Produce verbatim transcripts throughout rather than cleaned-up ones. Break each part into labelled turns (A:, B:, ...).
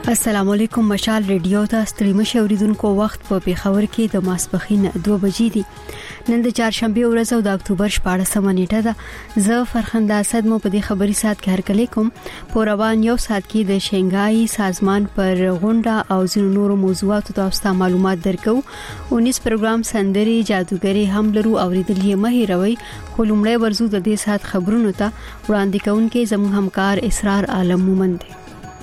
A: السلام علیکم مشال ریډیو ته ستړي مشوریدونکو وخت په پیښور کې د ماسپخین دوه بجې دي. نن د چهارشنبه ورځ او د اکتوبر شپاړسمه نیټه ده. زه فرخنده اسد مو په دې خبري سات کې هرکلی کوم. په روان یو سات کې د شنګای سازمان پر غونډه او ځینو نورو موضوعاتو تاسو ته معلومات درکو. اونیس پروګرام سندري جادوګری هم لرو اوریدلې مه هیروي. خو لومړی ورزو د دې سات خبرونو ته وړاندې کوونکې زموږ همکار اسرار عالم مومند دی.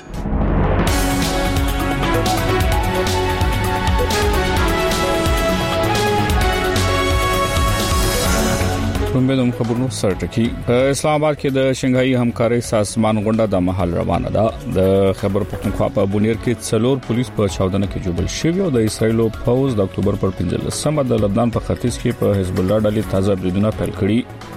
B: کومبه خبرونو سرټکی په اسلام آباد کې د شنګهاي همکاري سازمان غونډه د محل روانه ده. د خبر پښتونخوا په بونیر کې څلور پولیس په چاودنه کې جوړل شوی او د اسرایلو فوز د اکتوبر پر پنځلسمه د لبنان په ختیځ کې په حزب الله ډلې تازه بریدونه پیل کړي.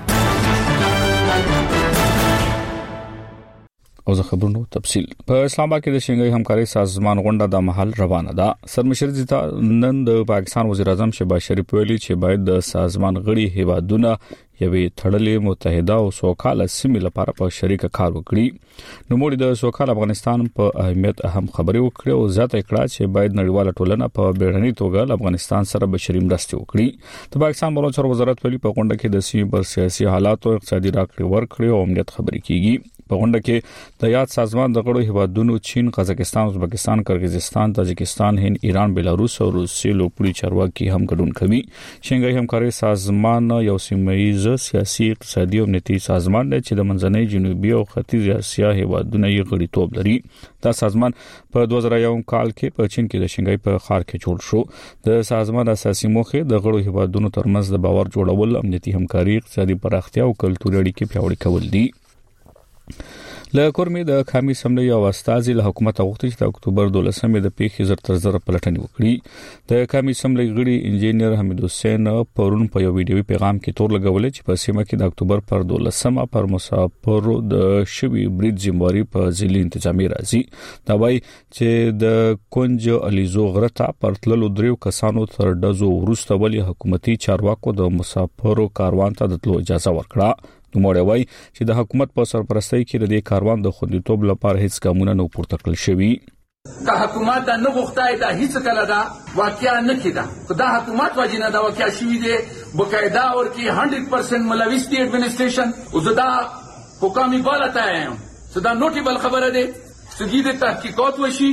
B: او زه خبرونو تفصیل په اسلام آباد کې د شنګهاي همکاري سازمان غونډه د محل روانه ده. سرمشر زیتا نن د پاکستان وزیر اعظم شهباز شریف ویلي چې باید د سازمان غړي هیوادونه یوې تړلې متحده او سوکاله سیمې لپاره په شریکه کار وکړي. نو موږ د سوکاله افغانستان په اهمیت اهم خبرې وکړو او زیاته کړه چې باید نړیواله ټولنه په بیړني توګه افغانستان سره بشري مرستې وکړي. د پاکستان بهرنی چارو وزارت ویلي په غونډه کې د سیمې پر سیاسي حالات او اقتصادي راکړې ورکړې او امنیت خبرې کیږي. په غونډه کې د یاد سازمان د غړو هیوادونو چین، قزاقستان، ازبکستان، قرغیزستان، تاجکستان، هند، ایران، بیلاروس او روسیې لوپړي چارواکي هم ګډون کوي. شنګهاي همکاري سازمان یو سیمه‌ایز سیاسي اقتصادي او امنیتي سازمان دی چې د منځنۍ جنوبي او ختیځ اسیا هیوادونو یې غړیتوب لري. دا سازمان په دوه زره یو کال کې په چین کې د شنګهاي په ښار کې جوړ شو. د سازمان اساسي موخه د غړو هیوادونو ترمنځ د باور جوړول، امنیتي همکاري، اقتصادي پراختیا او کلتوري اړیکې پیاوړې کول دي. له کورمې د قومي سملې او استازي له حکومت غوښتي چې د اکتوبر دولسمې د پیښې زر تر زر پلټنې وکړي. د قومي سملې غړي انجینر حمید حسین پرون په یو ویډیوي پیغام کې تور لګولې چې په سیمه کې د اکتوبر پر دولسمه پر مسافرو د شوی برید ذمہواری په ځلې انتظامی راځي. دا وایي چې د کونج الیزو غرته پر تللو دریو کسانو تر دزو وروسته ولې حکومتي چارواکو د مسافرو کاروان ته د تلو اجازه ورکړه. نو موږ وایي چې د حکومت په سرپرستۍ کې د دې کاروان د خوندیتوب لپاره هیڅ ګامونه نه پورته کړل شوي.
C: که حکومت دا نه غوښتای دا هیڅ کله دا واقعیا نه کیدا. خدا حکومت واجنه دا واقعیا شوی دی بقاعده اور کی صد درصد ملوث دی ایڈمنسٹریشن او زدا حکامي بالته ایم صدا نوټیبل خبره ده سګید تحقیقات وشي.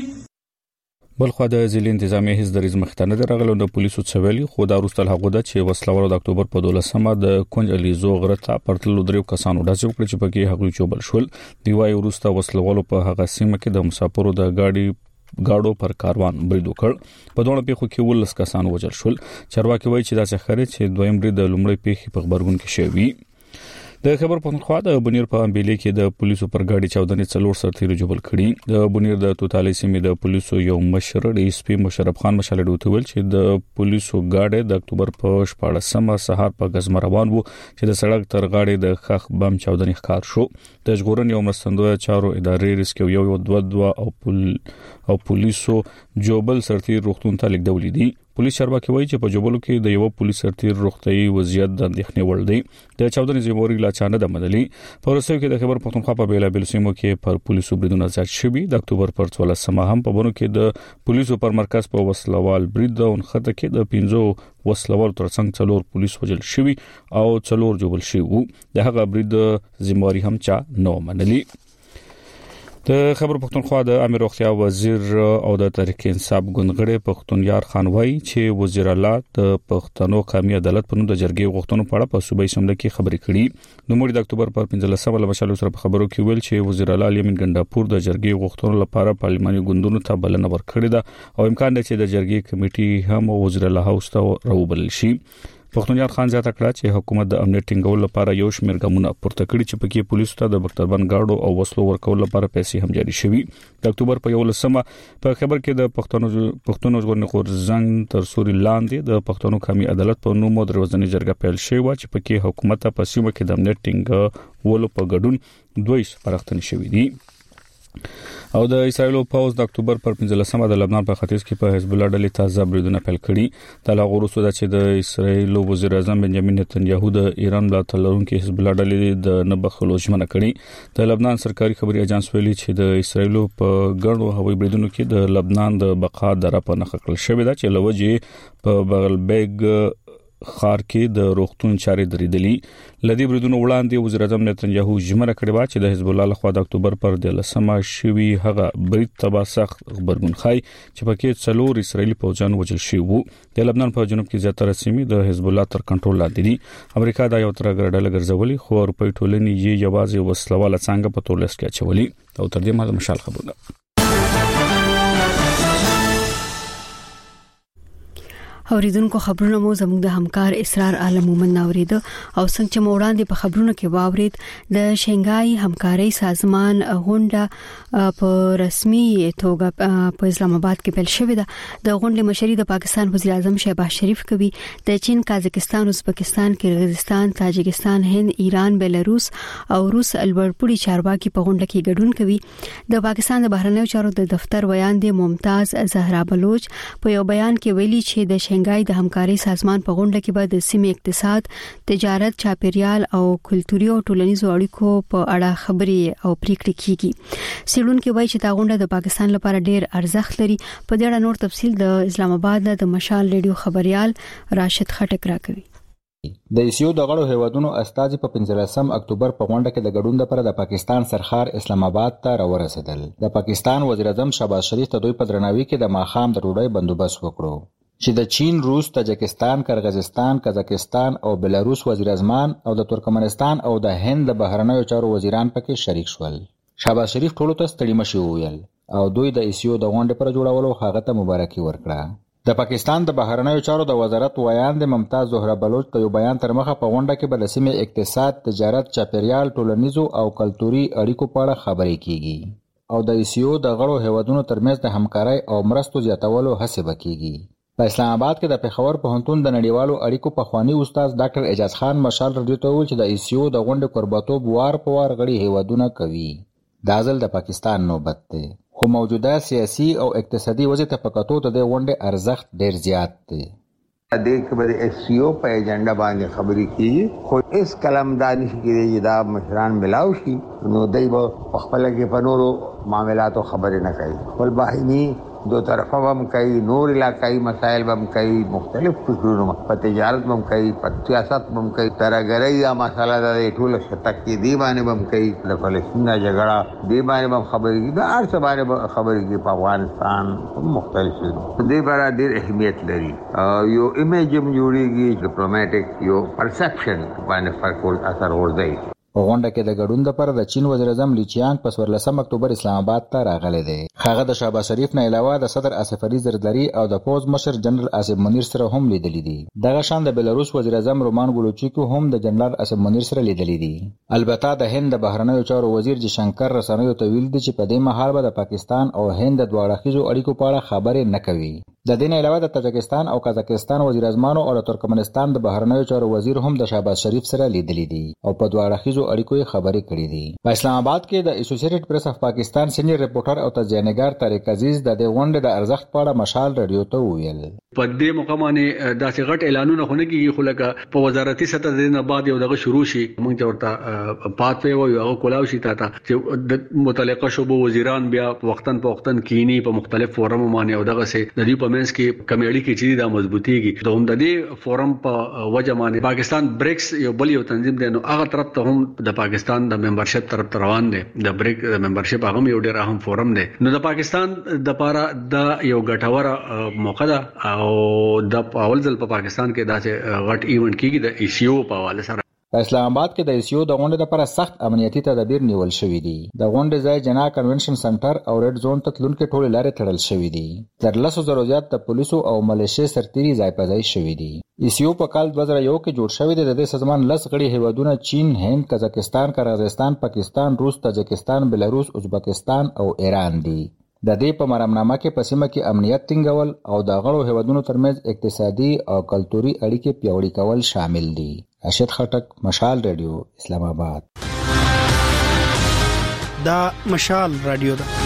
B: بلخو د ځلې انتظامی هیڅ دریز مختنه درغلو د پولیسو څویلي خو دا وروسته هغه د چې وسلوال د اکتوبر په دولسمه د کونج الیزو غرته پرتلو دریو کسانو داسې وکړي چې پکې هغوی چوبل شول. دی وايي وروسته وسلوالو په هغه سیمه کې د مسافرو د گاډي گاډو پر کاروان برید وکړ. په دوه پیښو کې ولس کسان وژل شول. چارواکي وایي چې دا څه خبره چې دویم برید د لومړی پیښې په خبرګون کې شوی. د خبر پښتونخوا د بونیر په امبیلي کې د پولیسو پر گاډي چاودنې څلور سرتیرو جوړل کړي. د بونیر د توتالي سیمې د پولیسو یو مشر ډي اس پی مشرف خان مشاله دوتول چې د پولیسو گاډي د اکتوبر په شپاړسمه سهار په غزم روان وو چې د سړک تر غاړې د خخ بم چاودنې ښکار شو. د ژغورنې او مرستندوی چارو ادارې ریسکیو یو یو دوه دوه او پول او پولیسو جوبل سرتیر روغتون ته لیکدولې دي. پولیس چارواکي وایي چې په جوبلو کې د یو پولیس سرتیر روغتي وضعیت د اندېښنې وړ دی. د چاودنې ذمہواری لا چانه د مدلي په ورسېو کې د خبر پښتونخوا په بیلا بیل سیمو کې پر پولیسو بریدونه زیات شوي. د اکتوبر پر څوارلسمه هم په بونو کې د پولیسو پر مرکز په وسلوال برید او خطه کې د پنځو وسلوال ترڅنګ څلور پولیس وژل شوي او څلور جوبل شوي. د هغه برید ذمہواری هم چا نه منلي. د خبر پښتونخوا د امیر روغتیا وزیر او د تحریک انصاف ګوندغړي پښتونیار خان وایي چې وزیر اعلی د پښتنو قومي عدالت په نوم د جرګې غوښتنو په اړه په صوبایي سمله کې خبرې کړي. نو موږ د اکتوبر پر پنځلسمه له مشالو سره په خبرو کې ویل چې وزیر اعلی یمن ګنداپور د جرګې غوښتنو لپاره پارلماني ګوندونو ته بلنه ورکړې ده او امکان دی چې د جرګې کمیټي هم وزیر اعلی هاوس ته راوبلل شي. پښتونیار خان زیاته کړه چې حکومت د امنیت ټینګولو لپاره یو شمېر ګامونه پورته کړي چې پکې پولیسو ته د بختربند گاډو او وسلو ورکول لپاره پیسې هم جاري شوي. د اکتوبر په یولسمه په خبر کې د پښتونو پښتونو ژغورنې غورځنګ تر سوري لاندې د پښتنو قومي عدالت په نوم د ورځنۍ جرګه پیل شوی و چې پکې حکومت په سیمه کې د امنیت ټینګولو په ګډون دوی سپارښتنې شوې دي. او د اسرایل پوز د اکتوبر پر پنځلسمه د لبنان په ختیځ کې په حزب الله ډلې تازه بریدونه پیل کړي د هغه وروسته چې د اسرایل وزیر اعظم بنجامین نتنیاهو د ایران ملاتړ لرونکي حزب الله ډلې د نبخلو ژمنه کړې د لبنان سرکاري خبري اژانس ویلي چې د اسرایل په ګڼو هوایي بریدونو کې د لبنان د بقا دره په نښه کړل شوې ده چې لوجه په بغلبیګ خار کې د روغتون چارې درېدلې لدی بریدونو وړاندې وزیر اعظم نتنیاهو ژمنه کړې و چې د حزب الله لخوا د اکتوبر پر دلسمه شوی هغه برید تبا سخت خبرګون خای چې پکې څلور اسرایلی پوځیان وژل شوي وو د لبنان په جنوب کې زیاتره سیمې د حزب الله تر کنټرول لاندې دي امریکا دا یو تر ګرځول ګرځولي خو اروپای ټولنې یې یوازې وسلواله څنګه په تولس کې اچولي او تر دې مهال مشال خبرونه
A: اوریدونکو خبرونه مو زموږ د همکار اسرار عالم مومن ناورید او څنګه چې موړاندې په خبرونو کې واورید د شنګای همکاري سازمان غونډه په رسمي توګه په اسلام آباد کې پیل شوې ده د غونډې مشري د پاکستان وزیر اعظم شهباز شریف کوي د چین قازقستان ازبکستان کرغیزستان تاجکستان هند ایران بلاروس او روس البرپوړي چارواکي په غونډه کې ګډون کوي د پاکستان د بهرنیو چارو د دفتر ویاندې ممتاز زهرا بلوچ په یو بیان کې ویلي چې د شنګای د همکاري سازمان په غونډه کې به د سیمې اقتصاد، تجارت، چاپیریال او کلتوري او ټولنیزو اړیکو په اړه خبرې او پریکړې کیږي. سیلونکو وایي چې دا غونډه د پاکستان لپاره ډېر ارزښت لري. په دې اړه نور تفصیل د اسلام آباد د مشال ریډیو خبريال راشد خټک راکوي.
D: د ایسیو د غړو هیوادونو استازي په پنځلسم اکتوبر په غونډه کې د ګډون لپاره د پاکستان سرخار اسلام آباد ته راورسېدل. د پاکستان وزیر اعظم شهباز شریف ته دوی په درناوي کې د ماخام د ډوډۍ بندوبست وکړو چې د چین، روس، تاجکستان، کرغیزستان، قزاقستان او بلاروس وزیر اعظمان او د ترکمنستان او د هند د بهرنیو چارو وزیران پکې شریک شول. شهباز شریف ټولو ته ستړي مشي وویل او دوی د ایسیو د غونډې پر جوړولو هغه ته مبارکي ورکړه. د پاکستان د بهرنیو چارو د وزارت ویاند ممتاز زهرا بلوچ په یو بیان تر مخه په غونډه کې بل سیمه اقتصاد، تجارت، چاپیریال، ټولنیزو او کلتوري اړیکو په اړه خبرې کیږي او د ایسیو د غړو هیوادونو ترمنځ د همکارۍ او مرستو زیاتولو هڅه وکړي. په اسلام آباد کې د پېښور پوهنتون د نړیوالو اړیکو پخوانی استاد ډاکټر اعجاز خان مشال رادیو ته وویل چې د ایسیو د غونډې قربتوب وار په وار غړي هیوادونه کوي. دا ځل د پاکستان نوبت دی، خو موجوده سیاسي او اقتصادي وضع ته په کتو د دې غونډې ارزښت ډېر زیات دی.
E: دیکھ بر ایسیو په ایجنډا باندې خبرې کیږي خو اس کلم دانش کې دا مشران ملاو شي نو دای په خپل کې په نورو معاملاتو خبرې نه کوي. خپل باهني دو طرفه بم کوي، نور علاقائی مسائل بم کوي، مختلف فکرونه په تجارت بم کوي، په سیاست بم کوي، ترګرۍ یا مسله د ټول شتک کې دی باندې بم کوي، د فلسطین جګړه دی باندې بم خبرې کوي، د هر څه باندې خبرې کوي. په افغانستان مختلف دی باندې ډېر اهمیت لري. یو ایمیج هم جوړیږي، ډیپلوماټیک یو پرسپشن باندې فرق اثر ورځي.
D: په غونډه کې د ګډون لپاره د چین وزیر اعظم لی چیانګ په څوارلسم اکتوبر اسلام آباد ته راغلی دی. هغه د شهباز شریف نه علاوه د صدر آصف علي زرداری او د پوز مشر جنرال آصف منیر سره هم لیدلی دي. دغه شان د بلاروس وزیر اعظم رومان ګولوچیکو هم د جنرال آصف منیر سره لیدلی دي. البته د هند د بهرنیو چارو وزیر جی شنکر رسنیو ته ویل دي چې په دې مهال به د پاکستان او هند د دواړو اړخیزو اړیکو په اړه خبرې نه کوي. د دې نه علاوه د تاجکستان او قزاقستان وزیر اعظمانو او د ترکمنستان د بهرنیو چارو وزیر هم د شهباز شریف سره لیدلی دي او په دواړو اړخیزو اړیکو یې خبرې کړې دي. په اسلام آباد کې د اسوسییټډ پریس اف پاکستان سینیئر ریپورټر او تجزیه‌نګار طارق عزیز د دې غونډې د ارزښت په اړه مشال رادیو ته وویل.
F: په دې مقامانه داسې غټ اعلانونه خونه کیږي خو لکه په وزارتي سطح د نه بعد یو دغه شروع شي موږ ته ورته پات وي او کولاو شي تا چې د متعلقه شوبو وزیران بیا وختن په وختن کینی په مختلف فورم باندې او دغه سه د دې په منځ کې کمیډي کې چې دا مضبوطیږي. د هم د دې فورم په وجه باندې پاکستان بریکس یو بل یو تنظیم دی نو هغه طرف ته هم د پاکستان د ممبرشپ طرف ته روان دي. د بریک د ممبرشپ هغه یو ډېر اهم فورم دی. نو د پاکستان د لپاره د یو ګټوره موقع ده او د اول ځل په پاکستان کې داسې غټ ایونت کیږي د ایسیو په حواله سره.
D: په اسلام آباد کې د ایسیو د غونډې لپاره سخت امنیتي تدابیر نیول شوي دي. د غونډې ځای جنا کنونشن سنټر او ریډ زون ته تلونکي ټول لارې تړل شوي دي. تر لسو زرو زیات د پولیسو او ملیشیا سرتیري ځای په ځای شوي دي. ایسیو په کال دوه زره یو کې جوړ شوی دی. د دې سازمان لس غړي هیوادونه چین، هند، قزاقستان، کرغیزستان، پاکستان، روس، تاجکستان، بلاروس، ازبکستان او ایران دي. د دې په مرامنامه کې په سیمه کې امنیت ټینګول او د غړو هیوادونو ترمنځ اقتصادي او کلتوري اړیکې پیاوړي کول شامل دي. راشد خټک، مشال ریډیو، اسلام آباد.
G: دا مشال رادیو ده.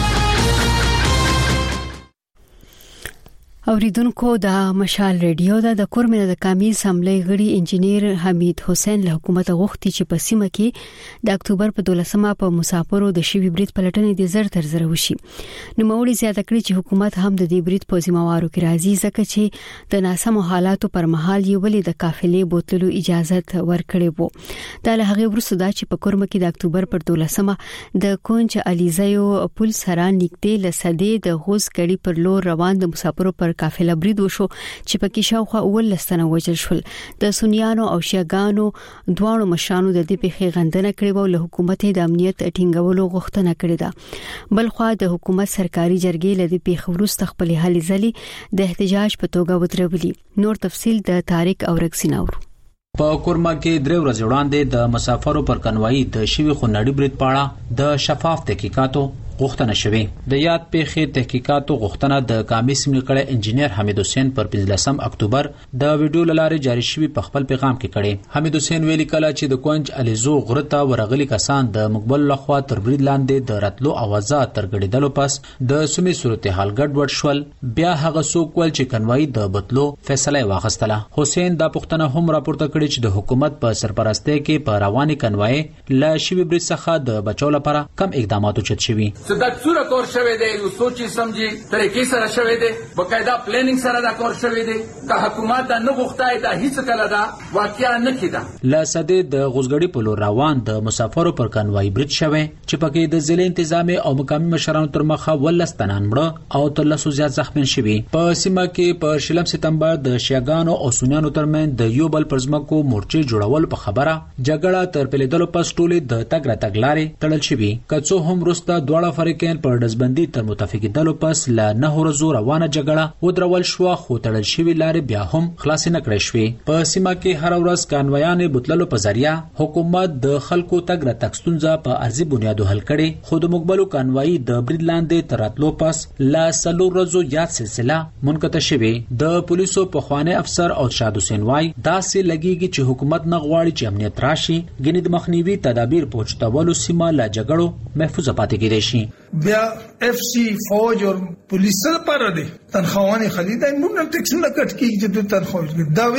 A: اوریدونکو د مشال ریډیو د کورمنه د قومي اسمبلی غړي انجنیر حمید حسین له حکومت غوښتي چې په سیمه کې د اکتوبر په دولسمه په مسافرو د شوی بریټ پلټنې د زر تر زر وشي. نو موري زیاته کړی چې حکومت هم د دې بریټ په ذمہوارو کې راځي ځکه چې د ناسمو حالاتو پر مهال یې ولې د قافلې بوتلو اجازه ورکړې وو. دا له هغه وروسته دا چې په کورمه کې د اکتوبر پر دولسمه د کونج الیزایو پل سره نږدې لسدې د غوز کړي پر لور روان د مسافرو پر قافله برید وشو چې پکې شاوخوا ولستنه وجل شول. د سنیانو او شیعاګانو دوانو مشرانو د دې پیښې غندنه کړې او له حکومت د امنیت ټینګولو غوښتنه کړې ده. بلخو د حکومت سرکاري جرګې له دې پیښې وروسته خپل هلې ځلې د احتجاج په توګه وترولې. نور تفصيل د طارق اورکسیناور.
H: په کورما کې درې ورځې وړاندې د مسافرو پر کنوایی د شوی خونړی برید پاړه د شفاف تحقیقاتو غوښتنه شوه. د یاد پیښې تحقیقاتو غوښتنه د قومي اسمبلی کړه انجنیر حمید حسین پر پنځلسم اکتوبر د ویډیو لاره جاری شوی په خپل پیغام کې کړي. حمید حسین ویلي کله چې د کونج الیزو غرته ورغلي کسان د مقبل لخوا تر برید لاندې د راتلو اوازات تر غړېدلو پس د سیمې صورتحال ګډوډ شول، بیا هغه څوک ول چې کنوایی د بتلو فیصله واغستله. حسین دا پوښتنه هم راپورته کړې چې د حکومت په سرپرستی کې په رواني کنوایی لا شوی برید څخه د بچو لپاره کم اقدامات اوچت شوي.
C: صدق صورت کور شوه دی، یو سوچي سمجي طریقې سره شوه دی، بقاعده پلانینګ سره دا کور شوه دی. که حکومت دا نه غوښتای دا هیڅ کله دا واقعیا نه کیده.
H: لاسده د غوزګړی په لور روان د مسافرو پر کنوای برید شوه چې پکې د ضلع تنظیم او مقامی مشرانو تر مخه ولستنان مړه او تر لاسو زیات زخمین شوي. په سیمه کې په شلم سپتمبر د شیعاګانو او سنیانو ترمن د یو بل پرزمکو مورچې جوړول په خبره جګړه تر پیلیدلو پس ټولې د تګ را تګلارې تړل شوي. کڅو هم رستا دواړه فریقین پر دزبندي تر متفقیدلو پس ل نه ورځو روانه جګړه ودرول شو، خو تړل شوی لارې بیا هم خلاص نه کړې شوې. په سیمه کې هر ورځ کانوایان بوتللو په ذریعہ حکومت د خلکو تګ را تګ ستونزه په ارزي بنیادو حل کړي. خو د مقبلو کانوایی د برید لاندې تراتلو پس ل سلو ورځو یاد سلسله منقطع شوې. د پولیسو په خوانه افسر او شاد حسین وای داسې لګیږي چې حکومت نه غواړي چې امنیت راشي، ګنې د مخنیوي تدابیر پوښتولو سیمه لا جګړو محفوظ پاتې کېدې شي.
I: بیا اف سی فوج او پولیس لپاره دي تنخواهانی خلیدای موږ ټیکس نه کټ کیږي چې تنخواه دا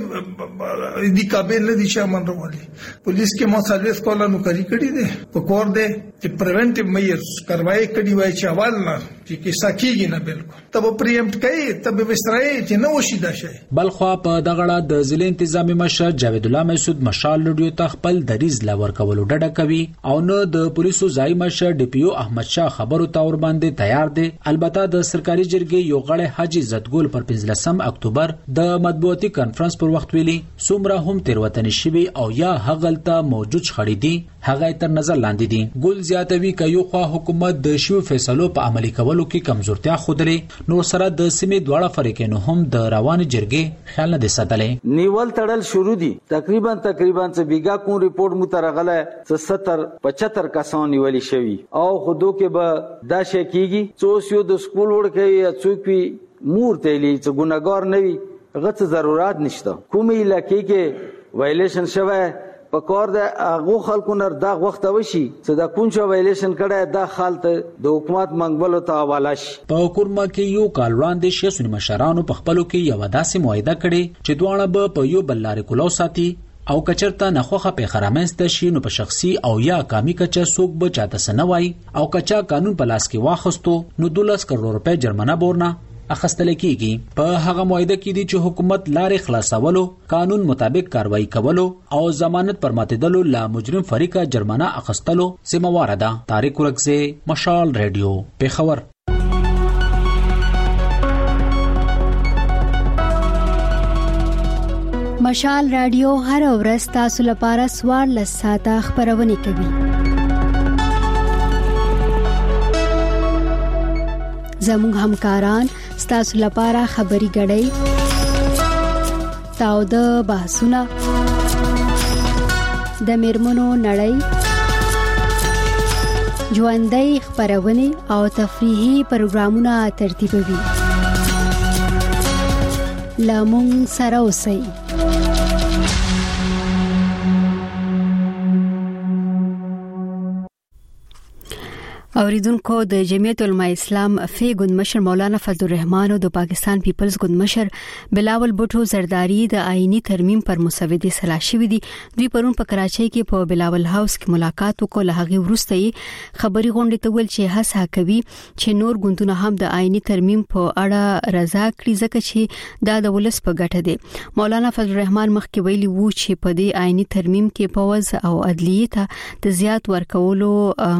I: ویلې د کابل نه دي شامل راولي. پولیس کې مصالحه کوله نو کری کړی دي په کور دي چې پریونټیو میئرز کاروایی کړي وای چې اول نه چې کیسه کیږي نه بالکل تب پریمپټ کوي تب وسرای چې نو شي دا شي.
H: بلخو په دغړه د ضلع انتظامی مشر جاوید الله مسعود مشال لډیو ته خپل دریز لا ورکولو ډډه کوي او نو د پولیسو ځای مشر ډي پی او احمد شاه خبرو تور باندې تیار دي. البته د سرکاري جرګې یو غړی حاجی زدګل پر پنځلسم اکتوبر د مطبوعاتي کانفرنس پر وخت ویلي څومره هم تیروتنې شوي او یا هغلته موجود شخړې دي هغه تر نظر لاندې دي. ګل زیاتوي ک یو خو حکومت د شیو فیصلو په عملي کولو کې کمزورتیا خودلې نو سره د سیمې دواړه فریقینو هم د روان جرګې خیال نه دي ساتلې.
J: نیول تړل شروع دي تقریبا تقریبا څه بیګا کوم ریپورت مترغله ستر پچهتر کسان نیولې شوی او خودو کې به دا شي کیږي څوسیو د سکول ورکه یا څوک پی مور تیلی چې ګناګار نه وي غته ضرورت نشته. کومې علاقې کې وایلیشن شوه په کور د هغه خلکو نر دا وخت وشي چې دا کوم څه وایلیشن کړه دا حالت د حکومت منګبلو ته حواله شي.
H: په کورما کې یو کال وړاندې شیسونی مشرانو په خپلو کې یو داسې معاهده کړې چې دواړه به په یو بل لارې کولو ساتي او کچرته نخوخه په خرامنسته شي نو په شخصي او یا کامی کچا سوق به چاته سنوي او کچا قانون په لاس کې واخستو نو دولس کروڑ روپے جرمانه بورنه اخستل کیږي. په هغه معاهده کې دي چې حکومت لارې خلاصولو، قانون مطابق کاروایی کولو او ضمانت پر ماتیدلو لا مجرم فریقه جرمانه اخستلو ذمہوار ده. طارق ورکزه، مشال ریډیو، پیښور.
A: مشال رادیو هر ورځ تاسو لپاره سوار لساته خبرونه کوي. زموږ همکاران ستاسو لپاره خبري غړي تاو د بحثونه د میرمنو نړۍ ژوندۍ خبرونه او تفریحي پروګرامونه ترتیبوي. لامون سره اوسئ. اوریدونکو د جمعیت علماء اسلام فی ګوند مشر مولانا فضل الرحمن او د پاکستان پیپلز ګوند مشر بلاول بوټو زرداری د آئینی ترمیم پر مسودې سلا شوې دي. دوی پرون په کراچۍ کې په بلاول هاوس کې ملاقات وکړ. هغه وروسته خبري غونډې ته ویل چې هڅه کوي چې نور ګوندونه هم د آئینی ترمیم په اړه رضا کړي ځکه چې دا د ولس په ګټه دی. مولانا فضل الرحمن مخکې ویلي وو چې په دې آئینی ترمیم کې پوز او عدلیه ته د زیات ورکولو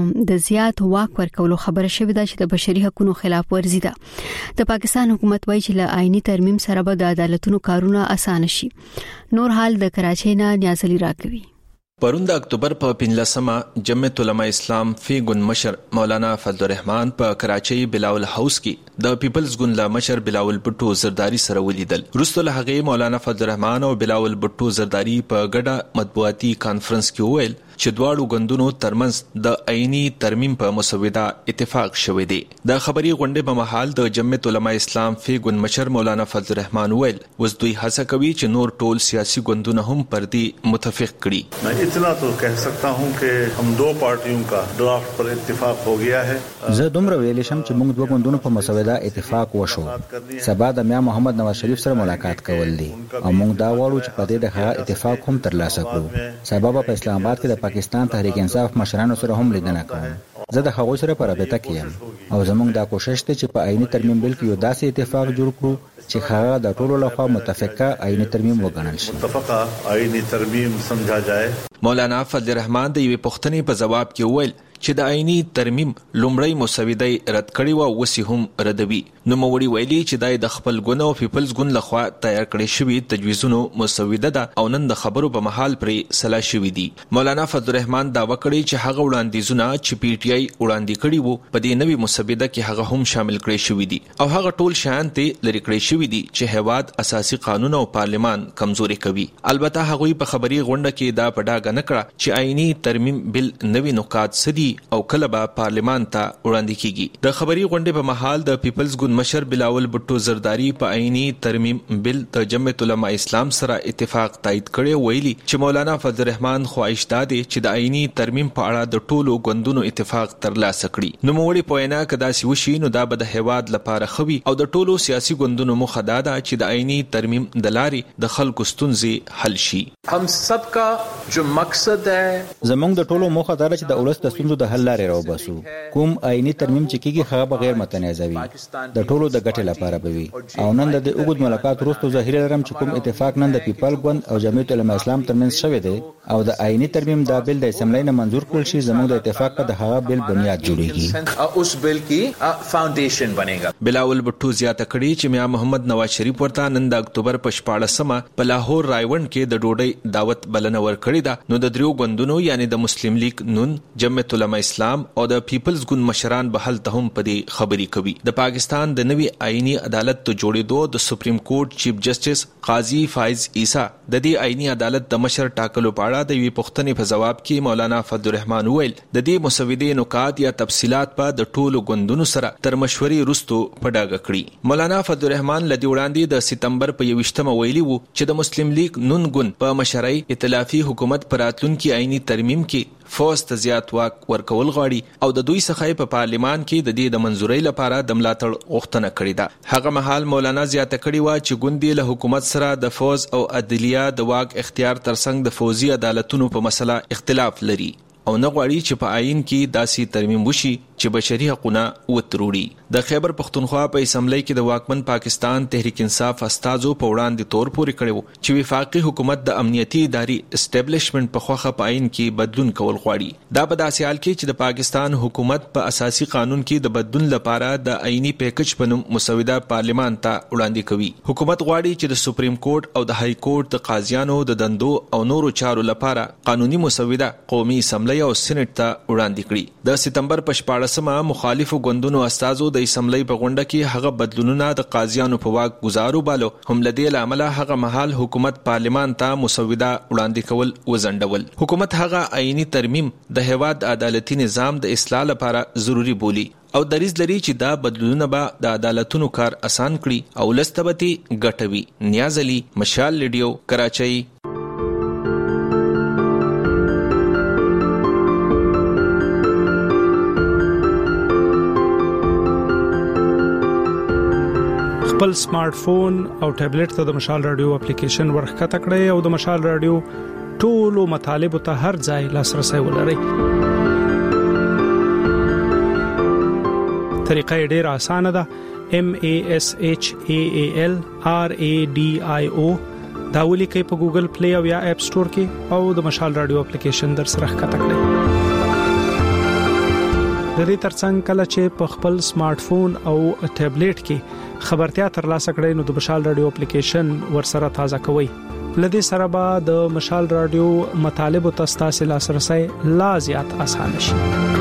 A: د زیات ورکولو خبره شوې ده چې د بشري حقوقو خلاف ورزي ده. د پاکستان حکومت وایي چې له آئینی ترمیم سره به د عدالتونو کارونه اسانه شي. نور حال د کراچۍ نه نیاز علي راکوي.
K: پرون د اکتوبر په پنځلسمه جمعیت علماء اسلام فی ګوند مشر مولانا فضل الرحمن په کراچۍ بلاول هاوس کې د پیپلز ګوند لا مشر بلاول بټو زرداری سره ولیدل. وروسته له هغه مولانا فضل الرحمن او بلاول بټو زرداری په ګډه مطبوعاتي کانفرنس کې وویل چې دواړو ګوندونو ترمنځ د آئینی ترمیم په مسوده اتفاق شوی دی. د خبري غونډې په محل د جمعیت علماء اسلام فی ګوند مشر مولانا فضل الرحمن ویل وس دوی هڅه کوي چې نور ټول سیاسي ګوندونه هم پر دې متفق کړي.
L: मैं इतना तो कह सकता हूं कि हम दो पार्टियों का ड्राफ्ट पर इत्तेफाक हो गया है.
D: زه دومره ویل شم چې موږ دوه ګوندونو په مسوده اتفاق وشو. سبا د میا محمد نواز شریف سره ملاقات کول دي او موږ دا وایو چې په دې د اتفاق هم ترلاسه کړو. سبا په اسلام آباد کې د پاکستان تحریک انصاف مشرانو سره هم لیدنه کوم. زه د هغوی سره په رابطه کې یم او زموږ دا کوشش دی چې په آئینی ترمیم بل کې یو داسې اتفاق جوړ کړو چې هغه د ټولو لخوا متفقه آئینی ترمیم وګڼل شي.
L: متفقه آئینی ترمیم سمجھا جائے.
K: مولانا فضل الرحمن د یوې پوښتنې په جواب کې وویل چې د آئینی ترمیم لومړی مسوده رد کړي و وسی هم ردوي. نو موري ویلي چې دای د خپل ګوند او پیپلز ګوند لخوا تیار کړی شوی تجویزونو مسوده ده او نن د خبرو په محل پرې سلا شوی دي. مولانا فضل الرحمن دا وکړي چې هغه وړاندیزونه چې پی ټی آی وړاندې کړي وو په دې نوې مسوده کې هغه هم شامل کړي شوی دي او هغه ټول شان ته لری کړی شوی دي چې هواد اساسي قانون او پارلیمان کمزوري کوي. البته هغه په خبري غونډه کې دا پډاګه نکړه چې آئینی ترمیم بل نوې نکات سدي او کله به پارلیمان ته وړاندې کیږي. د خبري غونډې په محل د پیپلز ګوند مشر بلاول بټو زرداری په آئینی ترمیم بل د جمعیت علماء اسلام سره اتفاق تایید کړي ویلي چې مولانا فضل الرحمن خواهش دادي چې د آئینی ترمیم په اړه د ټولو ګوندونو اتفاق ترلاسه کړي. نو موړي پوینا کدا سی وشي نو دا به د هواد لپاره خوي او د ټولو سیاسي ګوندونو مخه دا ده چې د آئینی ترمیم د لاري د خلکو ستونزې حل شي.
M: هم سب کا جو مقصد ہے
D: زمونږ د ټولو مخه دا چې د اولس د ستونزو د حل لارې راوباسو. کوم آئینی ترمیم چې کیږي هغه بغیر متنازعي د ټولو د ګټې لپاره بوي او نن د اوږد ملاقات وروسته ظاهر لرم چې کوم اتفاق نن د پیپل ګوند او جمعیت علماء اسلام ترمنځ شوی دی او د آئینی ترمیم دا بل د اسمبلی نه منظور کړل شي زموږ د اتفاق د هغه بل بنیاد جوړیږي
M: او اس بل کی فاونډیشن بنےګا.
K: بلاول بټو زیاته کړي چې میا محمد نواز شریف ورته نن د اکتوبر په شپاړسمه په لاهور رایوند کې د ډوډۍ دعوت بلنه ورکړې ده. نو د دریو ګوندونو یعنی د مسلم لیگ نون جمعیت علماء اسلام او د پیپلز ګوند مشران به هلته هم په دې خبري کوي. د پاکستان د نوي آئینی عدالت ته جوړېدو د سپریم کورټ چیف جسټس قاضي فایز عیسی د دې آئینی عدالت د مشر ټاکلو په اړه د یوې پوښتنې په جواب کې مولانا فضل الرحمن ویل د دې مسودې نکات یا تفصيلات په د ټولو ګوندونو سره تر مشورې وروسته په ډاګه کړي. مولانا فضل الرحمن لدی وړاندې د سپتمبر په یوشتمه ویلي وو چې د مسلم لیگ نون ګوند په مشرۍ ائتلافي حکومت پر راتلونکي آئینی ترمیم کې فوز ته زیات واک ورکول غواړي او د دوی څخه په پارلیمان کې د دې د منځورۍ لپاره د ملاتړ غوښتنه کړې ده. هغه مهال مولانا زیاته کړې و چې ګوندې له حکومت سره د فوز او عدلیه د واک اختیار ترڅنګ د فوزي عدالتونو په مسله اختلاف لري او نه غواړي چې په آئین کې داسې ترمیم وشي چې بشري حقوقونه وتروړي. د خیبر پختونخوا په اسمبلی کې د واکمن پاکستان تحریک انصاف استازو په وړاندې تور پورې کړو چې وفاقي حکومت د امنیتي ادارې اسټابلیشمنت په خوخه په آئین کې بدلون کول غواړي. دا په داسې حال کې چې د پاکستان حکومت په اساسي قانون کې د بدلون لپاره د آئینی پیکج په نوم مسوده پارلیمان ته وړاندې کوي. حکومت غواړي چې د سپریم کورټ او د های کورټ د قاضیانو د دندو او نورو چارو لپاره قانوني مسوده قومي اسمبلی او سېنات ته وړاندې کړي. د سپتمبر په شپاړسمه مخالفو ګوندونو استازو د اسمبلی په غونډه کې هغه بدلونونه د قاضیانو په واک گزارو بالو هم لدی لامل هغه محل حکومت پارلیمان ته مسوده وړاندې کول وزندول. حکومت هغه آئینی ترمیم د هواد عدالتي نظام د اصلاح لپاره ضروری بولی او دریز لري چې دا بدلونونه به د عدالتونو کار آسان کړي او لستبتی ګټوي. نیاز علي، مشال ریډیو، کراچۍ.
G: خپل سمارټ فون او ټابلیټ ته د مشال رادیو اپلیکیشن ورخته کړئ او د مشال رادیو ټولو مطالب ته هر ځای لاسرسي ولرئ. طریقه ډیره اسانه ده. M A S H A A L R A D I O دا ولیکئ په ګوګل پلی او یا اپ سٹور کې او د مشال رادیو اپلیکیشن در سره ښکته کړئ. د دې ترڅنګ کله چې په خپل سمارټ فون او ټابلیټ کې خبرتیا ترلاسه کړئ نو د مشال رادیو اپلیکیشن ورسره تازه کوئ. لدې سره به د مشال رادیو مطالب او تاسو لاسرسي لا زیات آسان شي.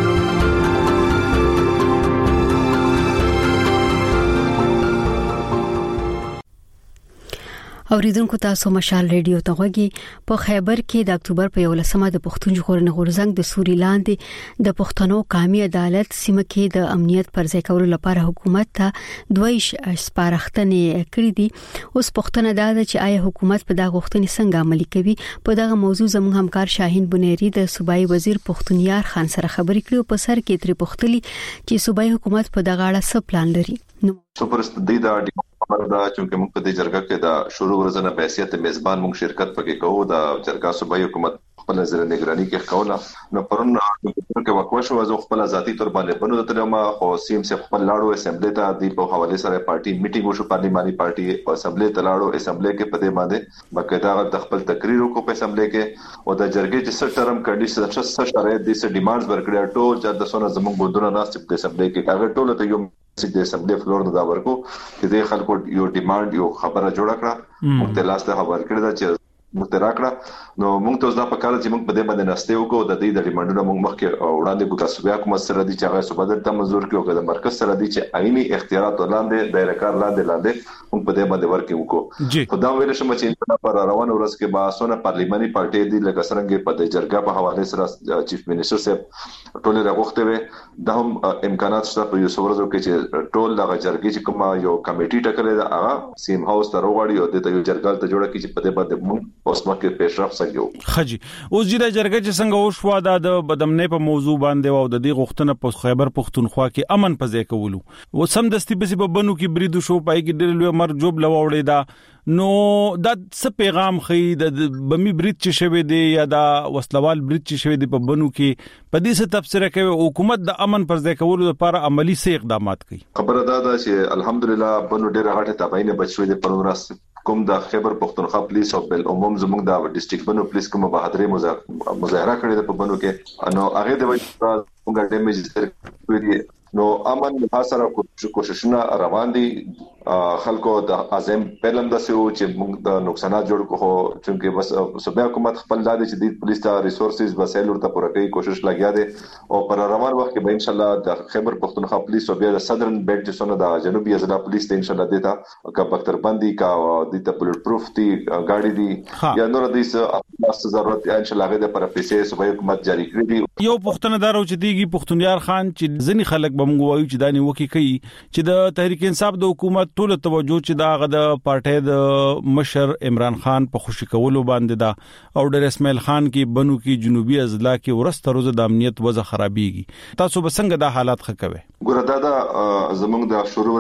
A: اوریدونکو تاسو مشال ریډیو ته غوږی. په خیبر کې د اکتوبر په یولسمه د پښتون ژغورنې غورځنګ د سوري لاندې د پښتنو قومي عدالت سیمه کې د امنیت پر ځای کولو لپاره حکومت ته دویش سپارښتنې کړې دي. اوس پښتنه دا ده چې آیا حکومت په دغه غوښتنې څنګه عملي کوي. په دغه موضوع زموږ همکار شاهین بنيري د صوبایي وزیر پښتونیار خان سره خبرې کړې او په سر کې تر پښتلي چې صوبایي حکومت په دغه اړه څه پلان لري.
N: نو سپرست د دې خبر دا چې موږ په دې جرګه کې د شروع ورځنه په حیثیت میزبان موږ شرکت پکې کوو. د جرګه صوبایي حکومت خپل نظر نگرانی کې کوله نو پرون کې وکوا شو از خپل ذاتی تور باندې بنو ته ما خو سیم سه خپل لاړو اسمبلی ته د په حواله سره پارټي میټینګ وشو پارلیماني پارټي او اسمبلی ته لاړو اسمبلی کې په دې باندې باقاعده د خپل تقریر کو په اسمبلی کې او د جرګې چې څه ټرم کنډیشن څه شرایط دي څه ډیمانډز ورکړي ټول چې د سونه زموږ بندونه ناس په اسمبلی کې هغه ټول ته یو د اسمبلی فلور نه دا ورکو چې د خلکو یو ډیمانډ یو خبره جوړه کړه موږ ته لاسته خبر کړی دا چې مترا کړه نو موږ ته ځدا په کار چې موږ په دې باندې نسته وکړو د دې د ریمانډونو موږ مخکې وړاندې کو تاسو بیا کوم سره دي چې هغه صوبه ته منزور کړو که د مرکز سره دي چې عیني اختیارات لاندې دایره کار لاندې لاندې موږ په دې باندې ورکې وکړو. خو دا ویل شم چې په روانه ورځ کې با سونه پارلیماني پارټي دي لکه څنګه په دې جرګه په حواله سره چیف منسٹر صاحب ټول راغوښته وي دا هم امکانات شته په یو څورزو کې چې ټول دغه جرګې چې کومه یو کمیټي ټاکلې ده هغه سیم هاوس ته وروړي او د یو جرګال ته جوړه کې چې په دې باندې موږ اوس مکه پیشرفت څنګه
B: خجی اوس جره جرګه چې څنګه وشو د بدمنې په موضوع باندې او د دې غوښتنه په خیبر پښتونخوا کې امن په ځای کولو و سم دستي په بنو کې بریدو شو پای کې ډېر لوی مر جوب لوړې دا نو دا څه پیغام خي د بمی برید چې شوی دی یا دا وسلوال برید چې شوی دی په بنو کې په دې څه تفسیر کوي حکومت د امن پر ځای کولو لپاره عملی څه اقدامات کوي.
N: خبره دا ده چې الحمدلله بنو ډېر غټه تابعینه بچوي د پرونراس کوم د خیبر پښتونخوا پولیس او بل عموم زموږ د ډیسټریکټ بنو پولیس کوم بهادري مظاهره کړې ده په بنو کې نو هغه د وجه موږ ډیمیج کړی نو امن محاصره کوششونه روان دي خلکو د اعظم پلم د سيو چې موږ د نقصانات جوړ کوو چې بس صوبه حکومت خپل لاله چې د پولیس ته ریسورسز وسایل ورته پوره کوي کوشش لګیا دي او پر روان وخت کې به ان شاء الله د خیبر پښتونخوا پولیس او بیا د سدرن بیلټ چې څنګه د جنوبي اضلاع پولیس ته ان شاء الله دیتا کا بختر بندي کا د بلټ پروف دي ګاډي دي یا نور د څه ضرورت ان شاء الله غوډه پر پیسې صوبه حکومت جاری کړی دي.
B: یو پښتنه دارو چې دیږي پښتونیار خان چې ځنی خلک به موږ وایو چې دانی وکی کوي چې د تحریک انصاف د حکومت ټول توجه چې دا د پارټي د مشر عمران خان په خوشی کولو باندې دا او ډېر اسماعیل خان کې بنو کې جنوبي اضلاع کې ورسته روزه د امنیت وضع خرابيږي تاسو به څنګه دا حالات ښه کوي؟
N: ګوره دا د زمونږ د شروع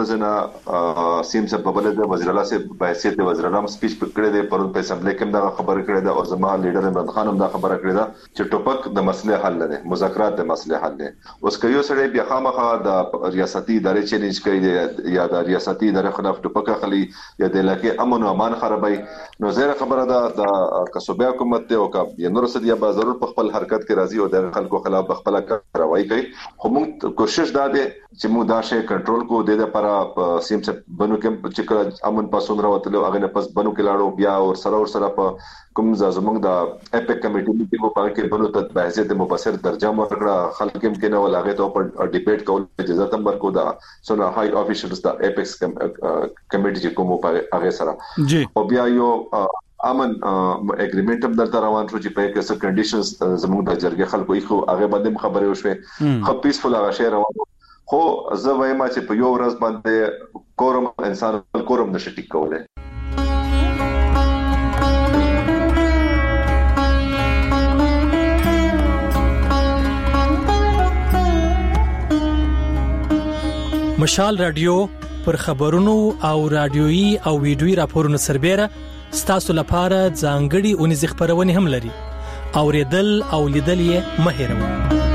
N: ورځنه سیم صاحب په بل د وزیر الله صاحب په حیثیت د وزیر الله سپیچ کړی دی پرون په اسمبلی کې دا خبره کړې ده او زموږ لیډر عمران خان هم دا خبره کړې ده چې ټوپک د مسلې حل نه مذاکرات د مسلې حل نه اوس کيو سره بیا خامخا د ریاستي ادارې چیلنج کوي یا د ریاستي ادارې خلاف ټوپک خلی یا د علاقې امن او امان خرابای نو زیره خبره ده د کسبه حکومت ته او کا نور سدیا به ضرور په خپل حرکت کې راځي او د خلکو خلاف خپل کاروایی کوي خو موږ کوشش دا ده چې موږ دا شی کنټرول کو د لپاره سیم څخه بنو کې چې امن پاسون راوتلو هغه نه پس بنو کې لاړو بیا اور سره اور سره په کوم زموږ د اپیک کمیټې میټینګ په اړه کې بنو ته په حیثیت مبصر درجه ورکړه خلک هم کې نه ولاغه ته په ډیبیټ کول اجازه تم ورکو دا سونه هاي افیشلز د اپیکس کمیټې چې کوم په هغه سره جی او بیا یو امن اګریمنټ هم درته روان شو چې په کیسه کنډیشنز زموږ د جرګې خلکو یې خو هغه باندې خبرې وشوي خو پیسفل هغه شی روان خو زه وایم چې په یو ورځ باندې کورم انسان کورم نشي ټیک کولای.
O: مشال رادیو پر خبرونو او رادیويي او ویډیويي راپورونو سربېره ستاسو لپاره ځانګړي اونیزې خبرونه هم لري. اوریدل او لیدل یې مه هېروئ.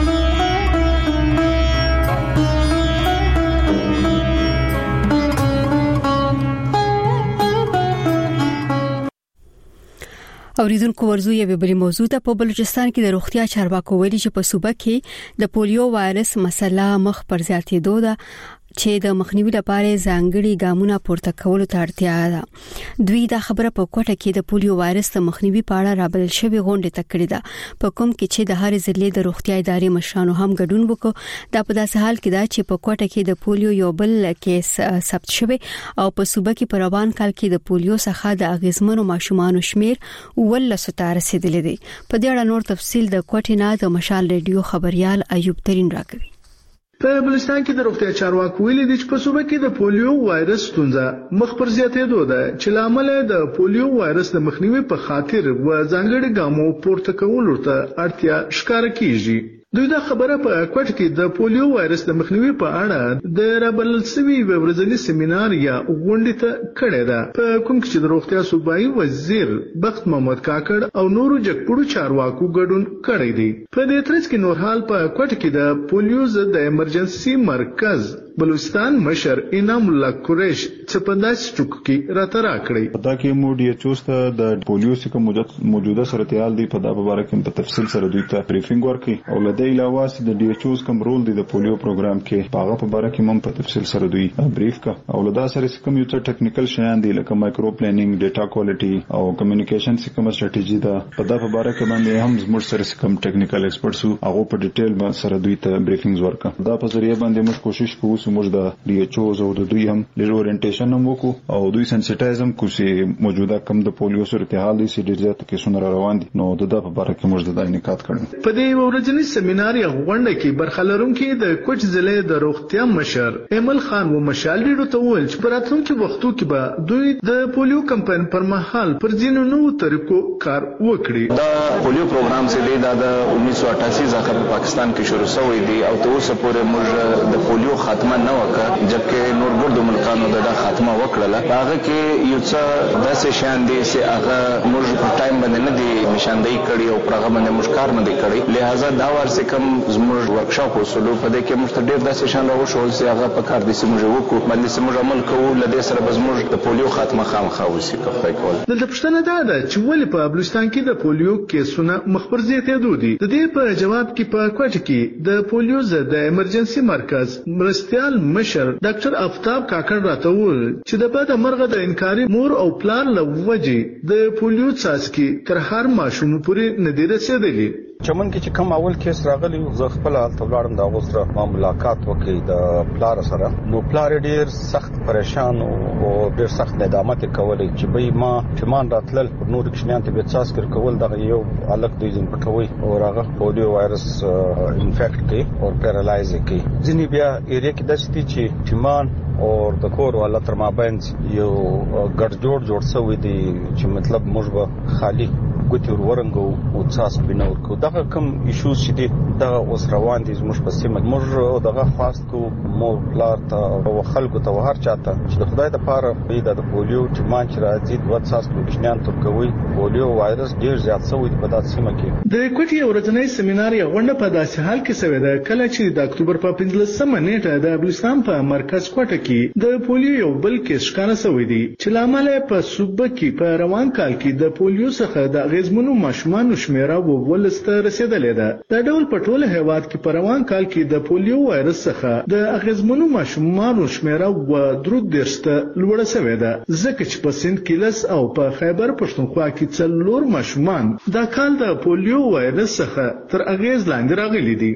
A: اوریدونکو ورزو یې به بلی موضوع ته په بلوچستان کې د روغتیا چارواکو ویلي چې په صوبه کې د پولیو وایرس مسله مخ پر زیاتېدو ده چې د مخنیوي لپاره ځانګړي ګامونه پورته کولو ته اړتیا ده. دوی دا خبره په کوټه کې د پولیو وایرس د مخنیوي په اړه رابلل شوی غونډه ته کړې ده. په کوم کې چې د هر ضلع د روغتیا ادارې مشرانو هم ګډون وکړ. دا په داسې حال کې ده چې په کوټه کې د پولیو یو بل کیس ثبت شوی او په صوبه کې په روان کال کې د پولیو څخه د اغیزمنو ماشومانو شمیر ولسو ته رسیدلی دی. په دې اړه نور تفصیل د کوټې نه د مشال ریډیو خبريال ایوب ترين راکوي.
P: په بلوچستان کې د روغتیا چارواکو ویلي دي چې په صوبه کې د پولیو وایرس ستونزه مخ پر زیاتېدو ده چې لامل د پولیو وایرس د مخنیوي په خاطر و ځانګړي ګامو پورته کولو ته اړتیا ښکاره کیږي. دوی دا خبره په کوټ کې د پولیو وایرس د مخنیوي په اړه د رابلل سوي ورځنی سیمینار یا غونډه ته کړه ده. په کوم کې چې د روغتیا صوبایي وزیر بخت محمد کاکړ او نورو جګپړو چارواکو ګډون کړی دی. په دې ترڅ کې نور حال په کوټ کې د پولیو ضد ایمرجنسي مرکز بلوچستان مشر انعام الله قریش څه په داسې ټکو کې راته راکړی.
Q: دا کې مو ډي ایچ او ته د پولیو څخه موجوده صورتحال دی په دغه باره کې په تفصیل سره دوی ته بریفینګ ورکړي او له دې علاوه د ډي ایچ او کوم رول دی د پولیو پروګرام کې هغه په باره کې هم په تفصیل سره دوی بریف کا او له دا سره کوم یو څه ټیکنیکل شیان دی لکه مایکرو پلانینګ، ډیټا کوالټي او کمیونیکیشن کوم سټریټیجی دا په دغه باره کې باندې هم زموږ سره کوم ټیکنیکل ایکسپرټس هغه په ډیټیل سره دوی ته بریفینګز ورکړه. دا په ذریعہ باندې موږ کوشش کوو چې موږ د ډي ایچ او او د دوی هم لږ اورینټیشن هم وکړو او دوی سنسټایزم کوو چې موجوده کم د پولیو صورتحال دی چې ډیر زیات کیسونه روان دي نو د دغه په اړه کې موږ د انعقاد کړو.
P: په دې ورځنی سیمینار یا غونډه کې برخه لرونکي د کوچ ضلع د روغتیا مشر ایمل خان و مشال ډیرو ته ویل چې په راتلونکي وختو کې به دوی د پولیو کمپاین پر مهال پر ځینو نوو طریقو کار وکړي.
R: دا پولیو پروګرام چې دی دا د انیس سو اٹھاسی څخه په پاکستان کې شروع شوی دی او تر اوسه پورې موږ د پولیو خاتمه نه وکړه جبکې نور ګردو ملکانو دا خاتمه وکړه. هغه کې یو څه داسې شان دي چې هغه موږ په ټایم باندې نه دي نشاندهي کړی او پرغه باندې موږ کار نه دی کړی. لہذا دا ورسې کوم زموږ ورکشاپ وسلو په دې کې موږ ډېر داسې شان راوښول چې هغه په کار دي چې موږ وکړو باندې چې موږ عمل کوو لدې سره به زموږ د پولیو خاتمه خامخا وشي کوي کول.
P: دلته پښتنه دا ده چې ولې په بلوچستان کې د پولیو کیسونه مخ پر زیاتېدو دي. د دې په جواب کې په کوټ کې د پولیو ضد ایمرجنسي مرکز مرستيال مشر ډاکټر افتاب کاکړ راته وویل چې د بده مرغه د انکاري مور او پلار له وجې د پولیو څاڅکي تر هر ماشوم پورې نه دی رسېدلی.
S: چمن کې چې کوم اول کیس راغلی زه خپل حالت ولاړم د غوسره ما ملاقات وکړ د پلار سره. نو پلار ډیر سخت پریشان او ډیر سخت ندامت کولې چې به ما چمان راتلل نور کښنیان ته به څاس کړ کول د یو الګ دوی ځین پټوي او هغه پولیو وایرس انفیکټ کی او پیرالایز کی. ځینې بیا ایریا کې داسې چې چمان او د کور والا تر مابین یو ګډ جوړ جوړ شوی دی چې مطلب موږ به خالی ګوتی ورورنګو او څاس بنور کو دغه کم ایشوز چې دي دا اوس روان دي زموږ په سیمه موږ دغه خاص کو مو پلار ته او خلکو ته هر چاته چې د خدای ته پاره پیدا د پولیو چې مان چې راځي د وڅاس کو بشنان ته کوي پولیو وایرس ډیر زیات شوی په داسې سیمه کې.
P: د کوټي ورځنی سیمینار یې غونډه په داسې حال کې شوې ده کله چې د اکتوبر په پنځلسمه نیټه د بلوچستان په مرکز کوټه کې د پولیو یو بل کیس ښکاره شوی دی چې لامل په صوبه کې په روان کال کې د پولیو څخه د غیزمنو ماشومانو شمیره ولسته رسیدلې ده. دا ډول په ټول هیواد کې په روان کال کې د پولیو وایرس څخه د غیزمنو ماشومانو شمیره و درود درسته لوړه شوې ده ځکه چې په سند کې لس او په خیبر پښتونخوا کې څلور ماشومان دا کال د پولیو وایرس څخه تر اغیز لاندې راغلي دي.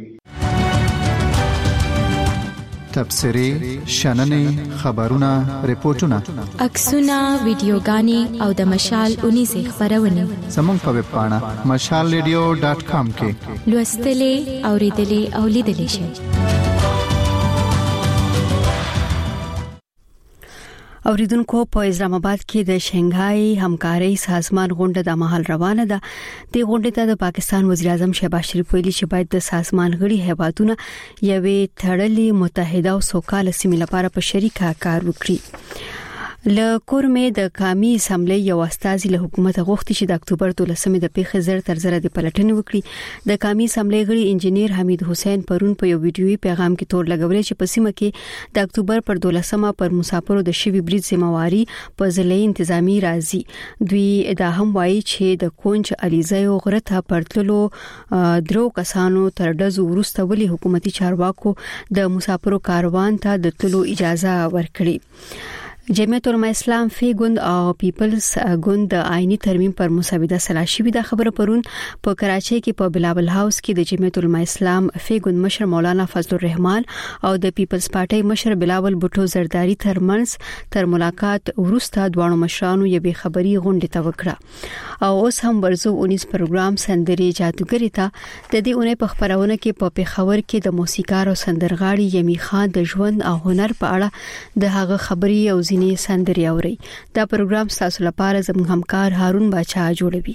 T: تبصرې، شننې، خبرونه، ریپورتونه،
U: عکسونه، ویډیوګانې او د مشال اونیزې خبرونه
T: زموږ په ویب پاڼه مشال ریډیو ډاټ کام کې
U: لوستلې، اوریدلې او لیدلې شئ.
A: اوریدونکو په اسلام آباد کې د شنګهای همکاري سازمان غونډه د مهال روانه ده. د غونډې ته د پاکستان وزیر اعظم شهباز شریف ویلي چې باید د سازمان غړي هیوادونه یوې تړلې متحده او سوکاله سیمې لپاره په شریکه کار وکړي. له کورمې د قومي اسمبلی یو استازي له حکومت غوښتي چې د اکتوبر دولسمې د پیښې زر تر زر د پلټنې وکړي. د قومي اسمبلی غړي انجنیر حمید حسین پرون په یو ویډیوي پیغام کې تور لګولې چې په سیمه کې د اکتوبر پر دولسمه پر مسافرو د شوی بریټ ذمہواری په ځلې انتظامی راځي. دوی دا هم وایي چې د کونج الیزایو غرته پرتللو درو کسانو تر ډزو وروسته ولې حکومتي چارواکو د مسافرو کاروان ته د تلو اجازه ورکړي. جمعیت العلماء اسلام فی ګوند او پیپلز ګوند د آئینی ترمیم پر مسوده سلا شوی د خبره پرون په کراچۍ کې په بلاول هاوس کې د جمعیت العلماء اسلام فی ګوند مشر مولانا فضل الرحمن او د پیپلز پارټي مشر بلاول بوټو زرداری ترمنځ تر ملاقات وروسته دوه مشرانو یې خبري غونډه ته وکړه. او اوس هم ورزو اونیس پروګرام سندري جادوګری ته د دې اونۍ په خبرونه کې په پیښور کې د موسیقار او سندرغاړي یمی خان د ژوند او هنر په اړه د هغه خبري او ځینې سندري اوري. دا پروګرام تاسو لپاره زموږ همکار هارون باچا جوړوي.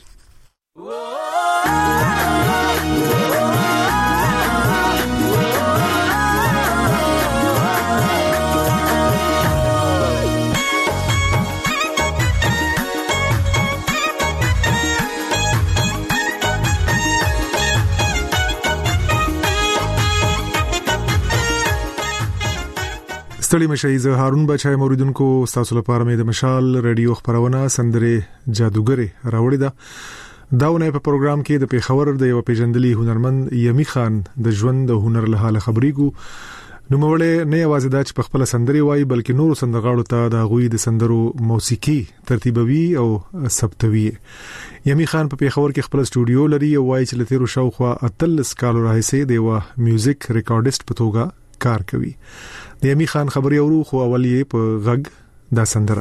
E: ستړي مشي زه هارون بچای موریدونکو تاسو لپاره مې د مشال رادیو خبرونه سندره جادوګری راوړی ده. داونه په پروګرام کې د پیښور د یو پیژندلي هنرمند یمی خان د ژوند د هنر له حاله خبرېګو. نو موږ نه یوازې دا چې په خپل سندري وای بلکې نور سندرغاړو ته د غوي د سندرو موسیقي ترتیبوي او ثبتوي. یمی خان په پیښور کې خپل سټوډیو لري او وای چې لته رو شاوخوا اتل سکالو راهسي دی و میوزیک ریکارډیست په توګه کار کوي. د یمی خان خبري اورو خو اولیه په غږ دا سندره.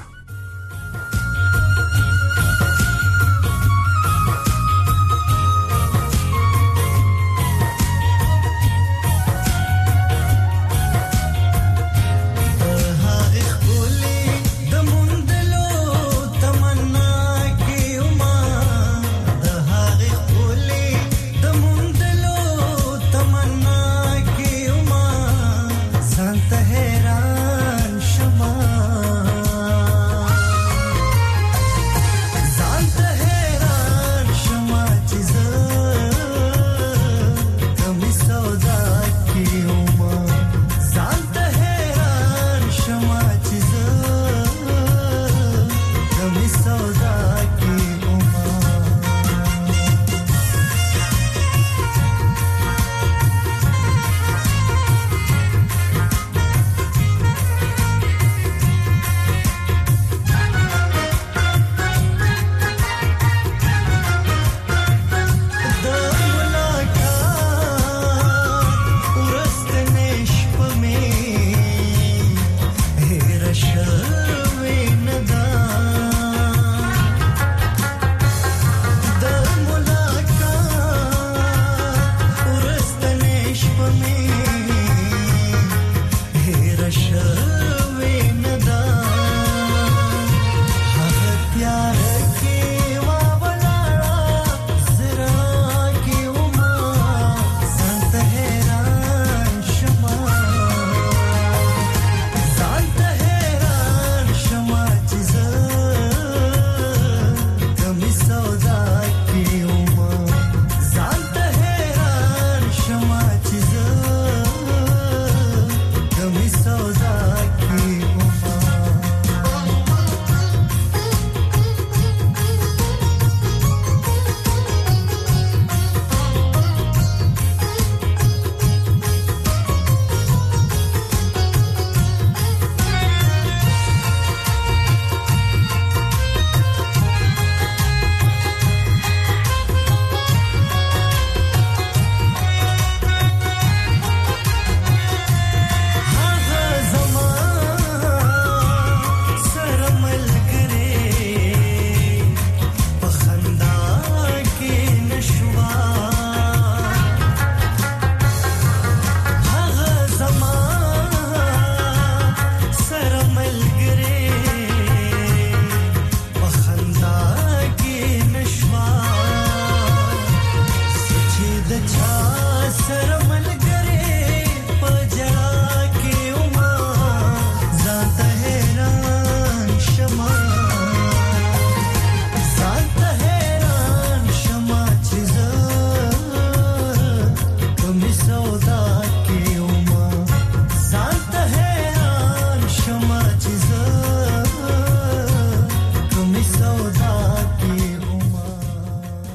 V: Santa Hera Shama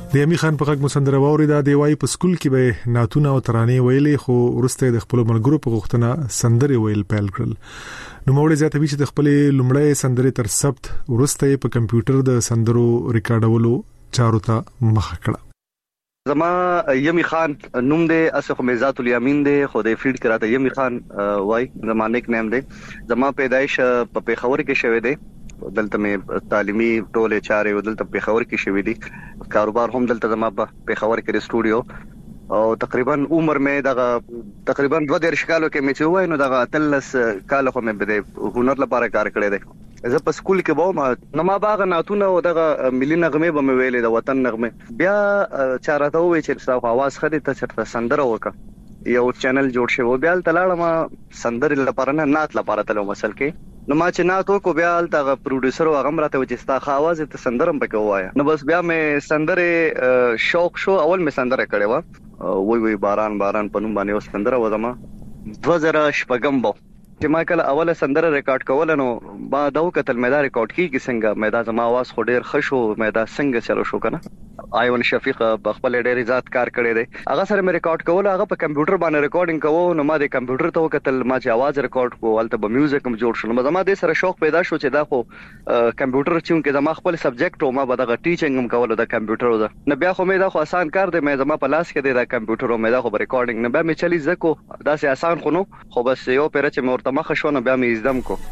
E: د یمی خان په غږ مسندره واوریدا دی وای په سکول کې به ناتونه او ترانې ویلې خو ورسته د خپل ملګرو په غوښتنه سندره ویل پیل کړل. نو موږ زیاتوي چې د خپل لومړی سندره تر ثبت ورسته په کمپیوټر د سندرو ریکارډولو چارو ته مخ کړه.
F: زما یمی خان نوم دی اسخ میزات الیمین دی خو د فیلډ کراته یمی خان وای زما نیک نیم دی. زما پیدایش په پیښور کې شوه دی. دلته مې تعلیمي ټولې چارې دلته په پیښور کې شوې دي. کاروبار هم دلته زما په پیښور کې سټوډیو او تقریبا عمر مې دغه تقریبا دوه ډیر شکالو کې مې چې وای نو دغه تلس کال خو مې بده هنر لپاره کار کړی دی. زه په سکول کې وم نو ما باغ ناتونه او دغه ملي نغمه به مې ویلې د وطن نغمه بیا چارته وې چې صاحب आवाज خدي ته چرته سندره وکړه یو چینل جوړ شو بیا تلاړه ما سندره لپاره نه نات لپاره تلو مسل کې نو ما چې ناتو کو بیا تل پروډوسر او هغه مرته چې ستا خواز ته سندرم پکې وایا نو بس بیا مې سندره شوق شو اول مې سندره کړې و وای وای باران باران پنوم باندې و سندره و زما دوه زره شپږم بو چې ما کله اوله سندره ریکارډ کول نو با دا وکتل مې دا ریکارډ کیږي څنګه مې دا زما आवाज خو ډیر خشو مې دا څنګه چلو شو کنه آیون شفیق په خپل ډیر ذات کار کړی دی هغه سره مې ریکارډ کول هغه په کمپیوټر باندې ریکارډینګ کوو نو ما د کمپیوټر ته وکتل ما چې आवाज ریکارډ کوو البته به میوزیک هم جوړ شو نو زما د سره شوق پیدا شو چې دا خو کمپیوټر چې کې زما خپل سبجیکټ او ما به دا ټیچینګ هم کول د کمپیوټر دا نو بیا خو مې دا خو آسان کار دی مې زما په لاس کې دی دا کمپیوټر او مې دا خو ریکارډینګ نه بیا مې چلی زکو دا سه آسان خو نو خو بس یو پیر چې مورته مخ شو نو بیا مې ازدم کو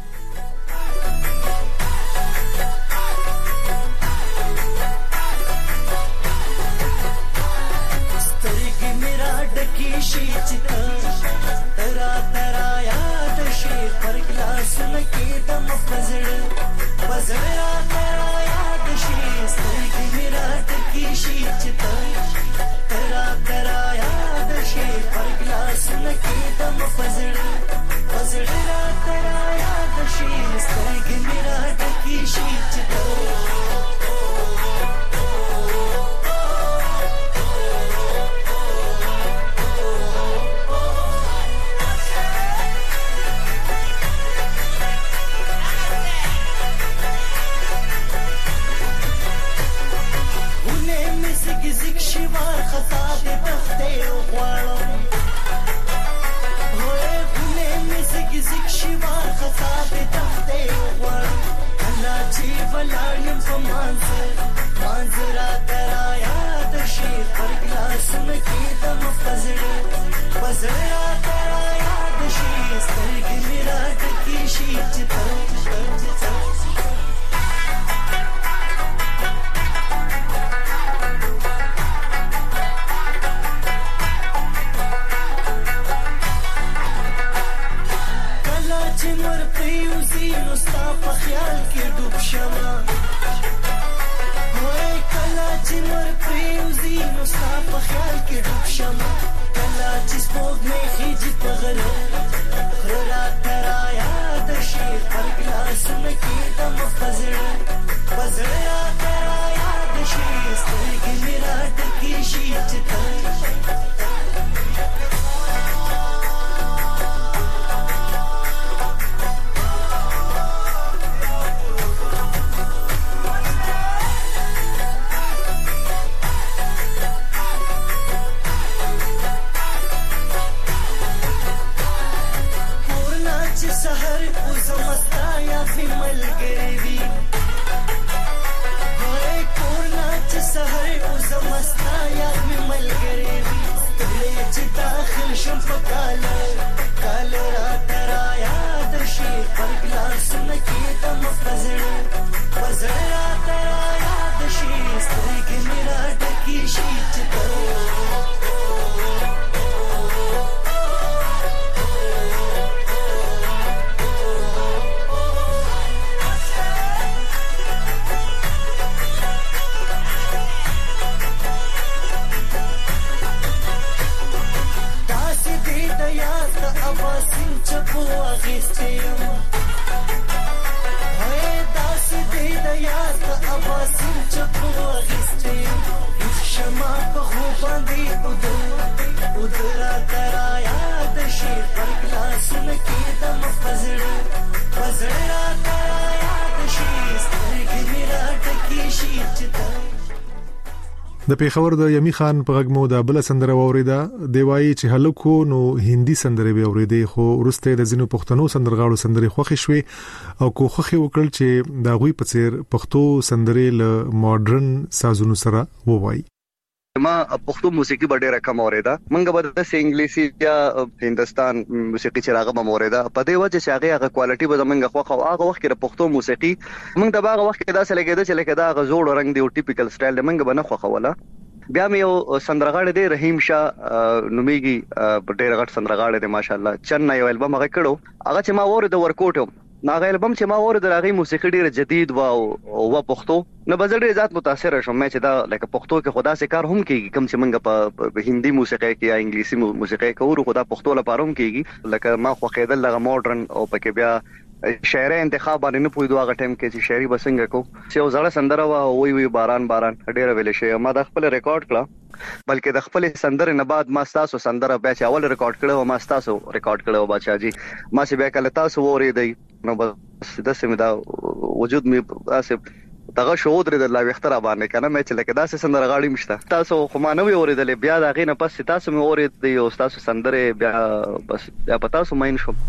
E: د پیښور د یمی خان په غږ مو د بل سندره اوریدا دی وایي چې هلکو نو هندي سندره به اوریدې خو ورسته د زینو پښتنو سندرغاړو سندره خوخي شوي او کوخه وکړل چې دا غوي په څیر پښتو سندره له ماډرن سازونو سره ووایي.
F: ما پښتو موسیقي ډېره کم اوریدا منګه به د انګلیسي یا هندستان موسیقي چې راغه به اوریدا په دې وجه چې هغه هغه کوالټي به زمونږ خو خو هغه وخت کې د پښتو موسیقي موږ د باغ وخت کې دا څه لګیدا چې لکه دا غزوړ رنگ دی او ټیپیکل سټایل منګه به نه خو خوله. بیا مې یو سندرغاړی دی رحیم شاه نومیږي ډېر غټ سندرغاړی دی ماشاءالله چنه یو البم هغه کړو هغه چې ما ور د ورکوټ ناغه البم چې ما ور د راغي موسیقي ډیره جدید و او و پښتو نو بزړې ذات متاثر شوم مې چې دا لکه پښتو کې خدا سي کار هم کیږي کم چې منګه په هندي موسیقي کې یا انګلیسي موسیقي کې ورو خدا پښتو لپاره هم کیږي لکه ما خو خېدل لغه ماډرن او پکې بیا شاعر انتخاب باندې نه پوي دوه ټیم کې چې شاعري بسنګ کو چې زړه سندره وا وی وی باران باران ډیره ویل شي ما د خپل ریکارډ کړه بلکې د خپل سندره نه بعد ما تاسو سندره بیا چې اول ریکارډ کړو ما تاسو ریکارډ کړو بچا جی ما چې بیا کله تاسو وریدای نو بس د سیمه دا وجود می اسه دغه شعور د الله وختره باندې کنه مې چې لکه داسې سندره غاړي مشته تاسو خو ما نه وی اوریدل بیا دا غینه پس تاسو مې اوریدل یو تاسو سندره بیا بس بیا پتا سو مین شو.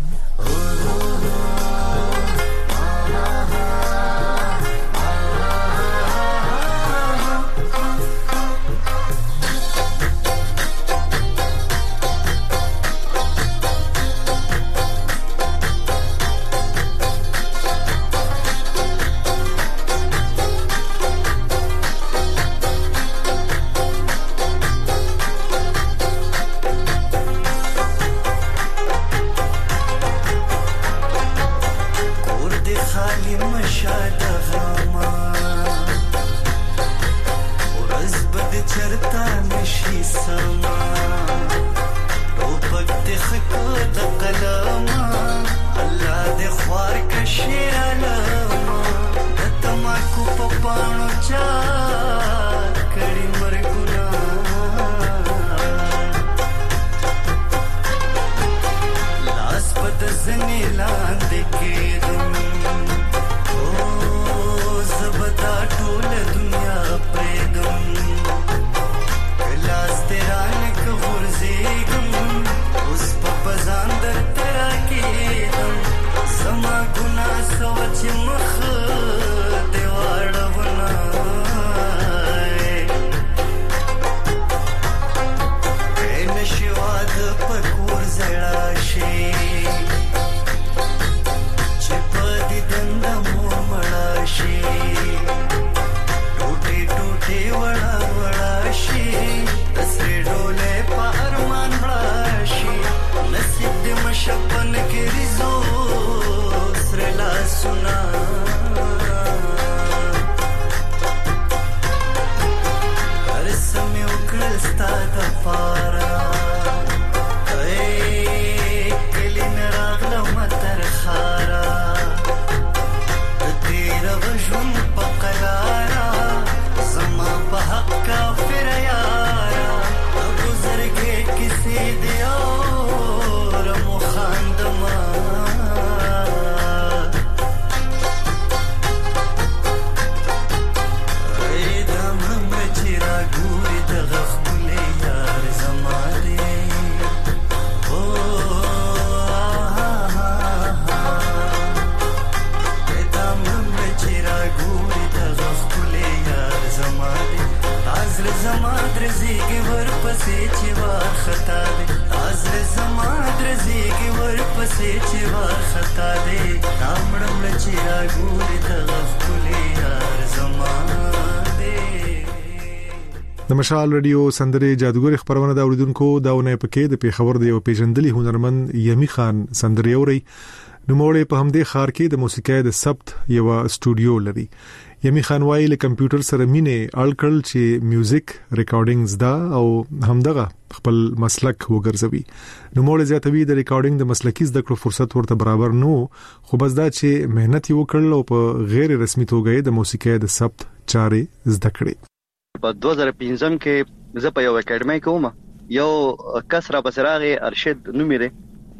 E: د مشال رادیو سندره جادوګر خبرونه دا اوریدونکو داونه پکې د پیښور د یو پیژندلي هنرمند یمی خان سندره اوري نو موړې په همدې خار کې د موسیقۍ د ثبت یو استودیو لري. یمی خان وايي له کمپیوټر سره مینه الکل چې میوزیک ریکارډینګز دا او همدغه خپل مسلک وګرځوي. نو موړې زیاتوي د ریکارډینګ د مسلکي زده کړو فرصت ورته برابر نو خو بس دا چې مهنت وکړل او په غیر رسمي توګه د موسیقۍ د ثبت چارې زده کړې.
F: په دوه زره پنځم کې زه په یو اکیډمي کوم یو کس را بسراغه ارشد نومې ده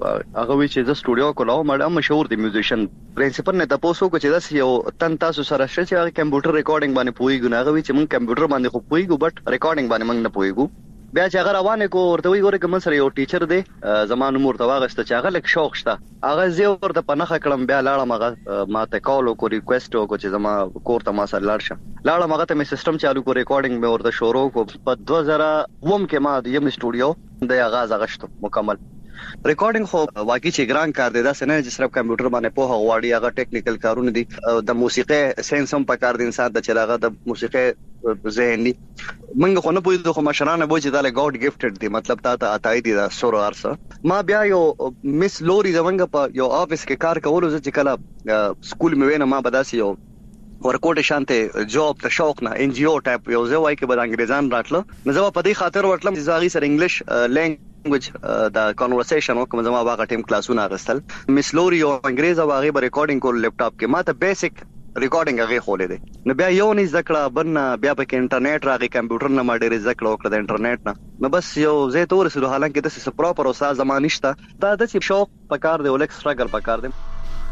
F: هغه وی چې د سټوډیو کولاو مړه مشهور دی میوزیشن پرنسپل نه تاسو کو چې دا یو تن تاسو سره شته چې کمپیوټر ریکارډینګ باندې پویګو نه هغه وی چې مونږ کمپیوټر باندې خو پویګو بټ ریکارډینګ باندې مونږ نه پویګو بیا چې هغه روانه کو ورته وی ګوره کوم سره یو ټیچر دی زمانو مور ته واغسته چې هغه لک شوق شته هغه زه ورته پنهخه کړم بیا لاړم هغه ما ته کال کو ریکوست کو چې زما کور ته ما سره لاړ شه لاړم هغه ته می سیستم چالو کو ریکارډینګ مې ورته شروع کو په دوه زره اووه کې ما د یم سټوډیو د آغاز غشتو مکمل ریکارډینګ خو واقعي چې ګران کار دی دا څنګه چې صرف کمپیوټر باندې په هغه هغه ټیکنیکل کارونه دي د موسیقي ساينس هم په کار دي انسان د چلاغه د موسیقي ذهني منګه خو نه پوهیږم خو مشرانه بوج دا له ګاډ گیفټډ دي مطلب تا ته عطای دي دا سور ارسه ما بیا یو مس لوري زمنګ په یو افیس کې کار کولو چې کله سکول مې وینم ما بداسي یو ورکوټ شانته جاب ته شوق نه ان جی او ټایپ یو ځای کې بل انګریزان راتله نو زه په دې خاطر ورتلم چې زاغي سره انګلیش لینګویج دا کانورسیشن وکم زما واغه ټیم کلاسونه راستل مس لوري او انګریزا واغه به ریکارډینګ کول لپټاپ کې ما ته بیسیک ریکارډینګ هغه خولې دي نو بیا یو نه ذکر بن بیا په انټرنیټ راغی کمپیوټر نه ما ډېر ذکر وکړ د انټرنیټ نه نو بس یو زه تور سره حالانکه د څه پراپر او ساز زمانشته دا د شوق پکار دی ولک سټرګل پکار دی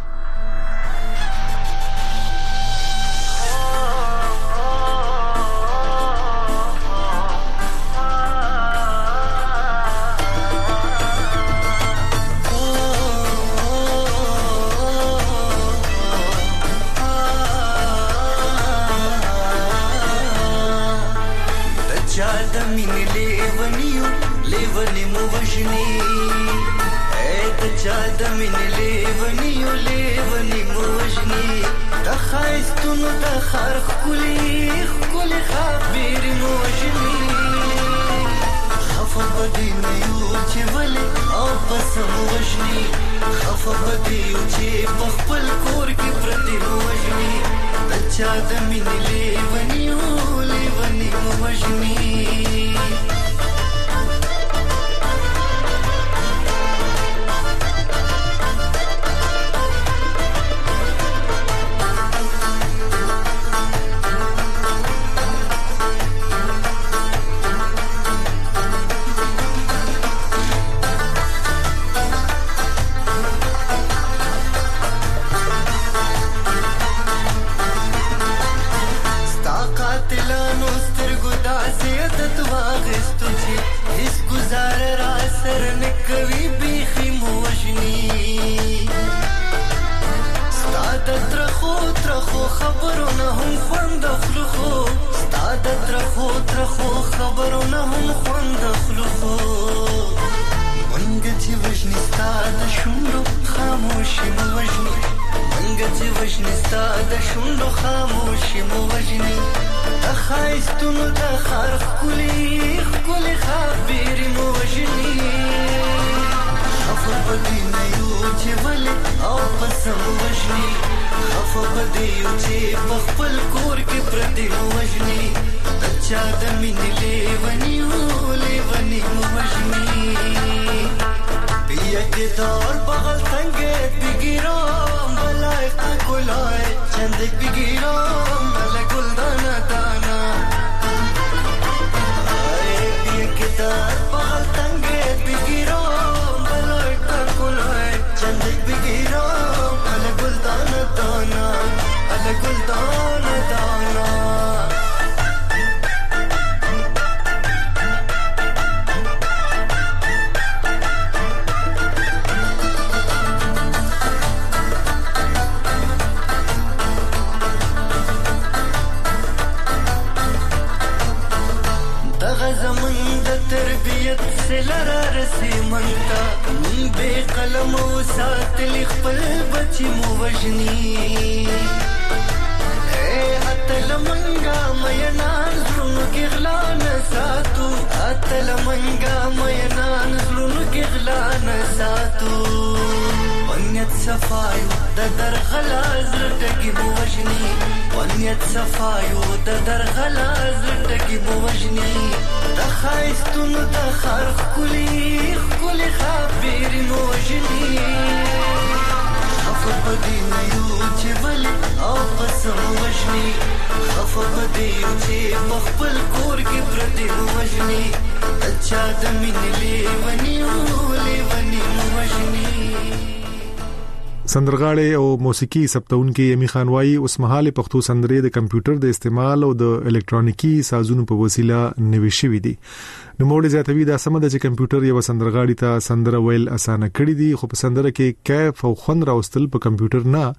C: خپل کور کې پردي وژني چا د مين لیونی ولې ونی وژني
E: سندرغاړي او موسیقي ثبتونکو یمی خان وايي اوس مهاله پښتو سندرې د کمپیوټر د استعمال او د الکترونیکی سازونو په وسیله نوي شوې دي. نو موږ زیاتوي دا سم د کمپیوټر یو سندرغاړي ته سندره ویل اسانه کړی دي، خو په سندره کې کیف او خوند راوستل په کمپیوټر نه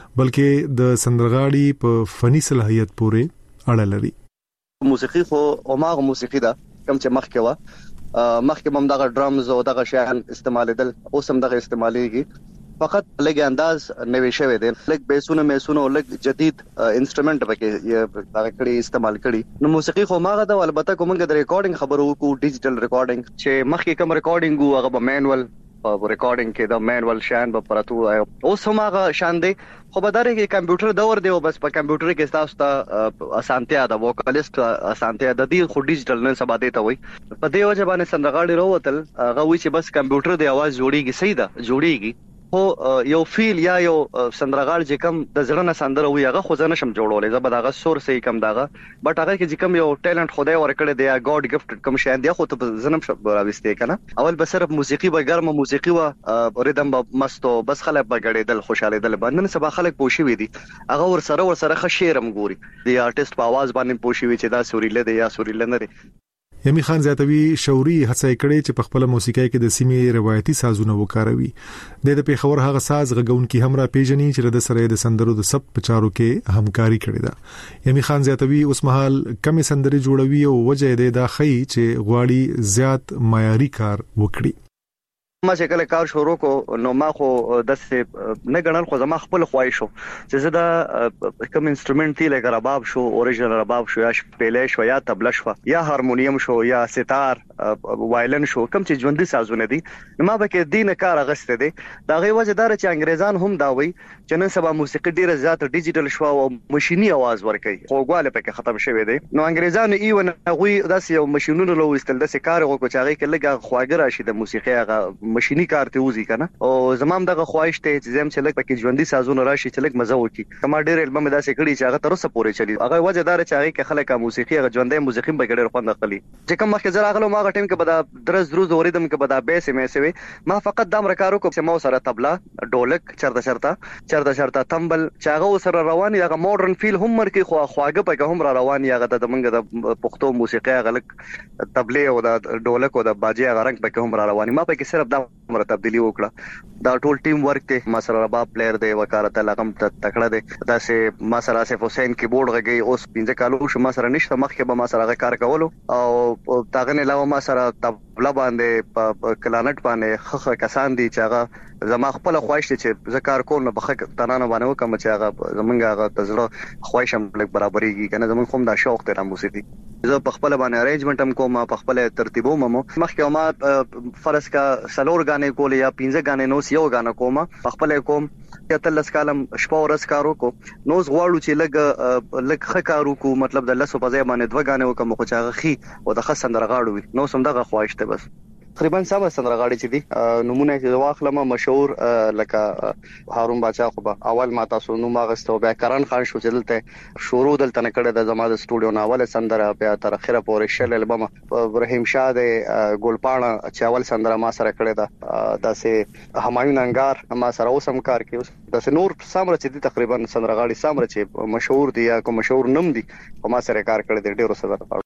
E: بلکې د سندرغاړي په فني صلاحیت پورې اړه لري.
F: موسیقي خو او ماغه موسیقي دا کم چې مخکې و مخکې هم دغه ډرامز او دغه شیان استعمالېدل، اوس هم دغه استعمالېږي، فقط لګ انداز نوي شوی دی، لګ بیسونه میسونه او لګ جدید انسټرومنټ پکې یې هغه کړي استعمال کړي. نو موسیقي خو ماغه دا البته کومه د ریکارډینګ خبرو کو ډیجیټل ریکارډینګ چې مخکې کوم ریکارډینګ وو هغه به مانوال په ریکارډینګ کې دا مانوال شان به پراتو اوس هم هغه شان دی، خو به دغه کې کمپیوټر دور دی او بس په کمپیوټر کې تاسو ته اسانتیا د ووکالیست اسانتیا د دې خو ډیجیټل نه سبا دی ته وي. په دې وجه باندې سندرغاړي وروتل هغه وی چې بس کمپیوټر دی आवाज جوړیږي، صحیح ده جوړیږي، خو یو فیل یا یو سندرغاړ چې کم د زړه نه سندره وي هغه خو ځنه شم جوړولې زبر دغه سور سي کم دغه بټ هغه کې چې کم یو ټیلنت خدای ورکړي دی ګاډ گفټ کم شاین دی خو ته زنم شپ راوستي کنه. اول به صرف موسیقي به ګرمه موسیقي و ریدم به مستو بس خلک به غړېدل خوشاله دل باندې سبا خلک پوښي وي دي هغه ور سره ور سره خشيرم ګوري دی آرټیست په आवाज باندې پوښي وي چې دا سوريله دی یا سوريله نه دی.
E: یمی خان زیاتوي شوري هڅه کړې چې په خپل موسیقۍ کې د سیمې روایتي سازونه وکاروي. د د پیښور هغه ساز غږونکي هم را پیژني چې د سره د سندرو د سب په چارو کې همکاري کړې ده. یمی خان زیاتوي اوس مهال کم سندري جوړوي او وجه دې دا خي چې غواړي زیات معیاري کار وکړي.
F: ما چې کله کار شروع کو نو ما خو د څه نه غنل خو زما خپل خواهش شو چې زه دا کوم انسټرومنټ دی لکه رباب شو، اوریجنل رباب شو، یا شپېلې شو، یا تبله شو، یا هارمونیم شو، یا ستار وایلن شو، کوم چې ژوندۍ سازونه دي نو ما به کې دینه کار غسته دي. دا غي وجه دار چې انګريزان هم دا وایي چې نن سبا موسیقي ډیره زیات ډیجیټل شو او ماشيني आवाज ورکوي، خو غواله پکې ختم شوی دی. نو انګريزان ایون غوي داسې یو ماشينونو لو استل داسې کار وکړي چې هغه کې لګه خواګر راشي د موسیقي هغه ماشيني کار ته وزي کنه او زمام دغه خواهش ته چې زم چې لګ پکې ژوندۍ سازونه راشي چې لګ مزه وکړي. کما ډېر البم داسې کړي چې هغه تر اوسه پورې چلی، هغه وجه دار چې هغه کې خلک موسیقي هغه ژوندۍ موسیقي به ګډر خوند اخلي. چې کوم مخکې زره غلو ماغه ټیم کې بدا درز دروز اوریدم کې بدا بیس مې سوي ما فقط دام رکارو کو چې مو سره تبله ډولک چرته چرته چرته چرته تمبل چې هغه سره رواني هغه ماډرن فیل هم مرکي خو خواګه پکې هم را رواني هغه د منګه د پښتو موسیقي هغه لک تبله او د ډولک او د باجي هغه رنگ پکې هم را رواني. ما پکې صرف دا مر تبدیلی وکړه. دا ټول ټیم ورک ته ما سره رباب پلیئر دی وکارت لغم تکړه دی دا سه ما سره اسف حسین کیبورډ غږی اوس پنځه کالو شو ما سره نشته، مخکې به ما سره کار کولو او تاغه نه علاوه ما سره تبلا باندې په کلانټ باندې خخه کسان دي چې هغه زما خپل خواهش دي چې ذکر کول نه بخښه تنانه باندې وکم چې هغه زمونږ هغه تزړه خواهش هم لګ برابرېږي کنه زمونږ کوم دا شوق ته موسیقي زه په خپل باندې ارینجمنت هم کوم، په خپل ترتیبو ممو مخکې ما فرض کا سلور غانې کول یا پنځه غانې نو یو غانه کوم په خپل کوم یا تلس کالم شپه ورځ کارو کو نو غواړو چې لګ لګ خکارو کو مطلب د لسو په ځای باندې دوه غانې وکم خو چې هغه خي او د خسندر غاړو وي نو سم دغه خواهش ته بس تقریبا سم سندرغاړي چې دي نمونه چې واخلم مشهور لکه هارون باچا خو به اول ما تاسو نو ماغستو بیا کرن خان شو چې دلته شروع دلته نه کړه د زما د سټوډیو ناول سندره بیا تر اخره پورې شل البم ابراهيم شاه د ګلپاڼه چاول سندره ما سره کړه دا داسې همایون انګار ما سره اوسم کار کوي داسې نور سامره چې دي تقریبا سندرغاړي سامره چې مشهور دي یا کوم مشهور نوم دي په ما سره کار کړی دی ډیرو سره.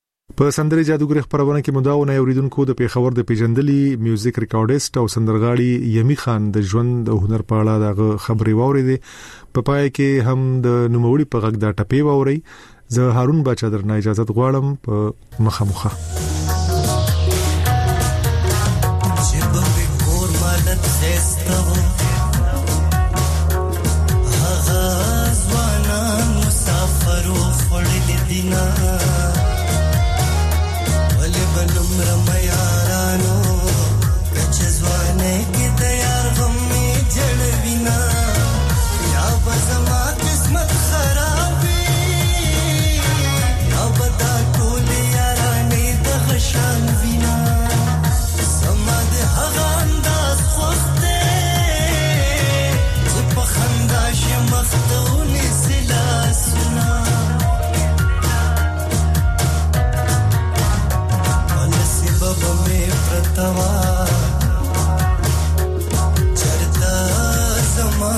E: په سندري جادوګر خبرونه کې مداونه اوریدونکو د پیښور د پیجندلي میوزیک ریکارډیست او سندرغاړي یمی خان د ژوند او هنر په اړه د خبري واوریدې په پای کې هم د نوموړي په غږ د ټپې واوري. زه هارون باچا درنه اجازه غواړم په مخامخه
C: चरता समा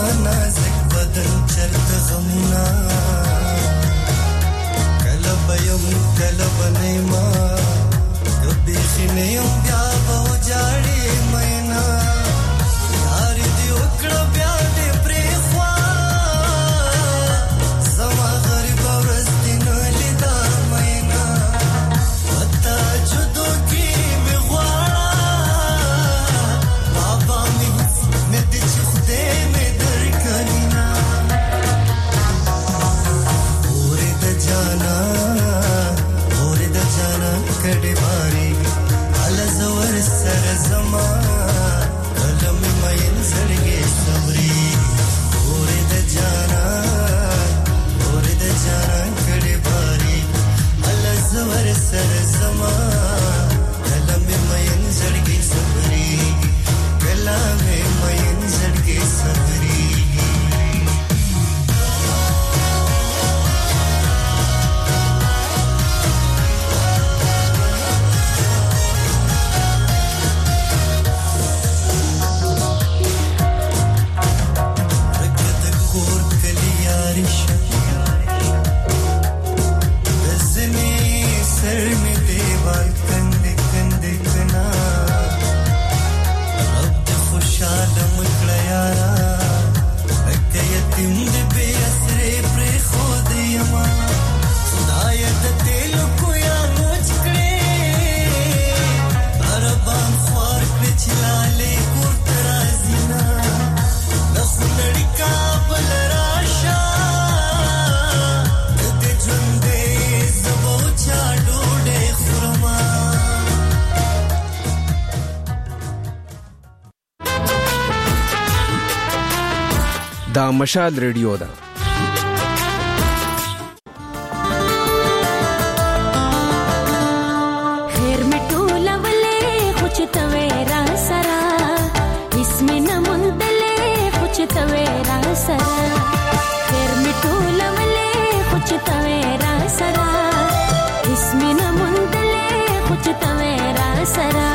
I: دا مشال ریډیو ده.
V: خیر مټوله ولې خو چې توې را سره اسم نه مندلې خو چې توې را سره خیر مټوله ولې خو چې توې را سره اسم نه مندلې خو چې توې را سره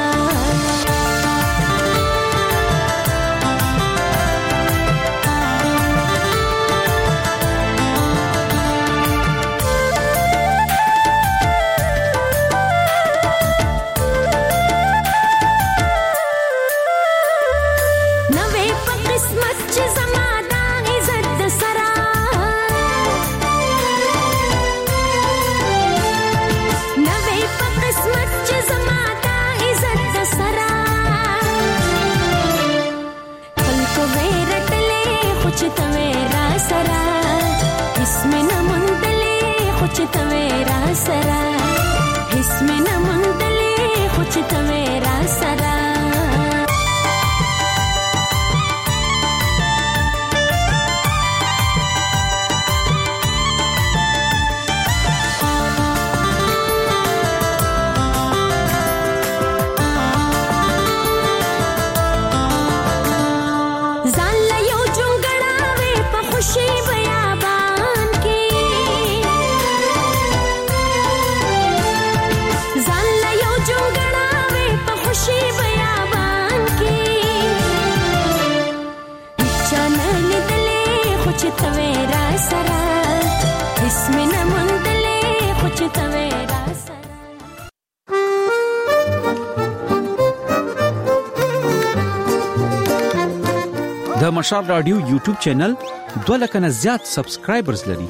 W: د مشال رادیو یوټیوب چینل دوه لکه نه زیات سبسکرایبرز لري.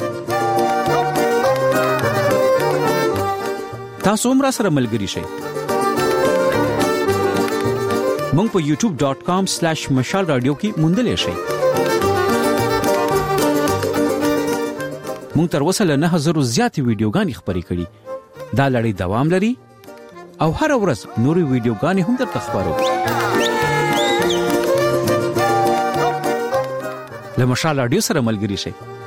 W: تاسو هم را سره ملګري شئ. مونږ په یوټیوب ډاٹ کام سلیش مشال رادیو کې موندلې شئ. مونږ تر اوسه له نه هزار زیاتې ویډیوګانې خپرې کړې. دا لړۍ دوام لري او هر ورځ نورې ویډیوګانې هم درته خپرو. له مشال رادیو سره ملګري شئ.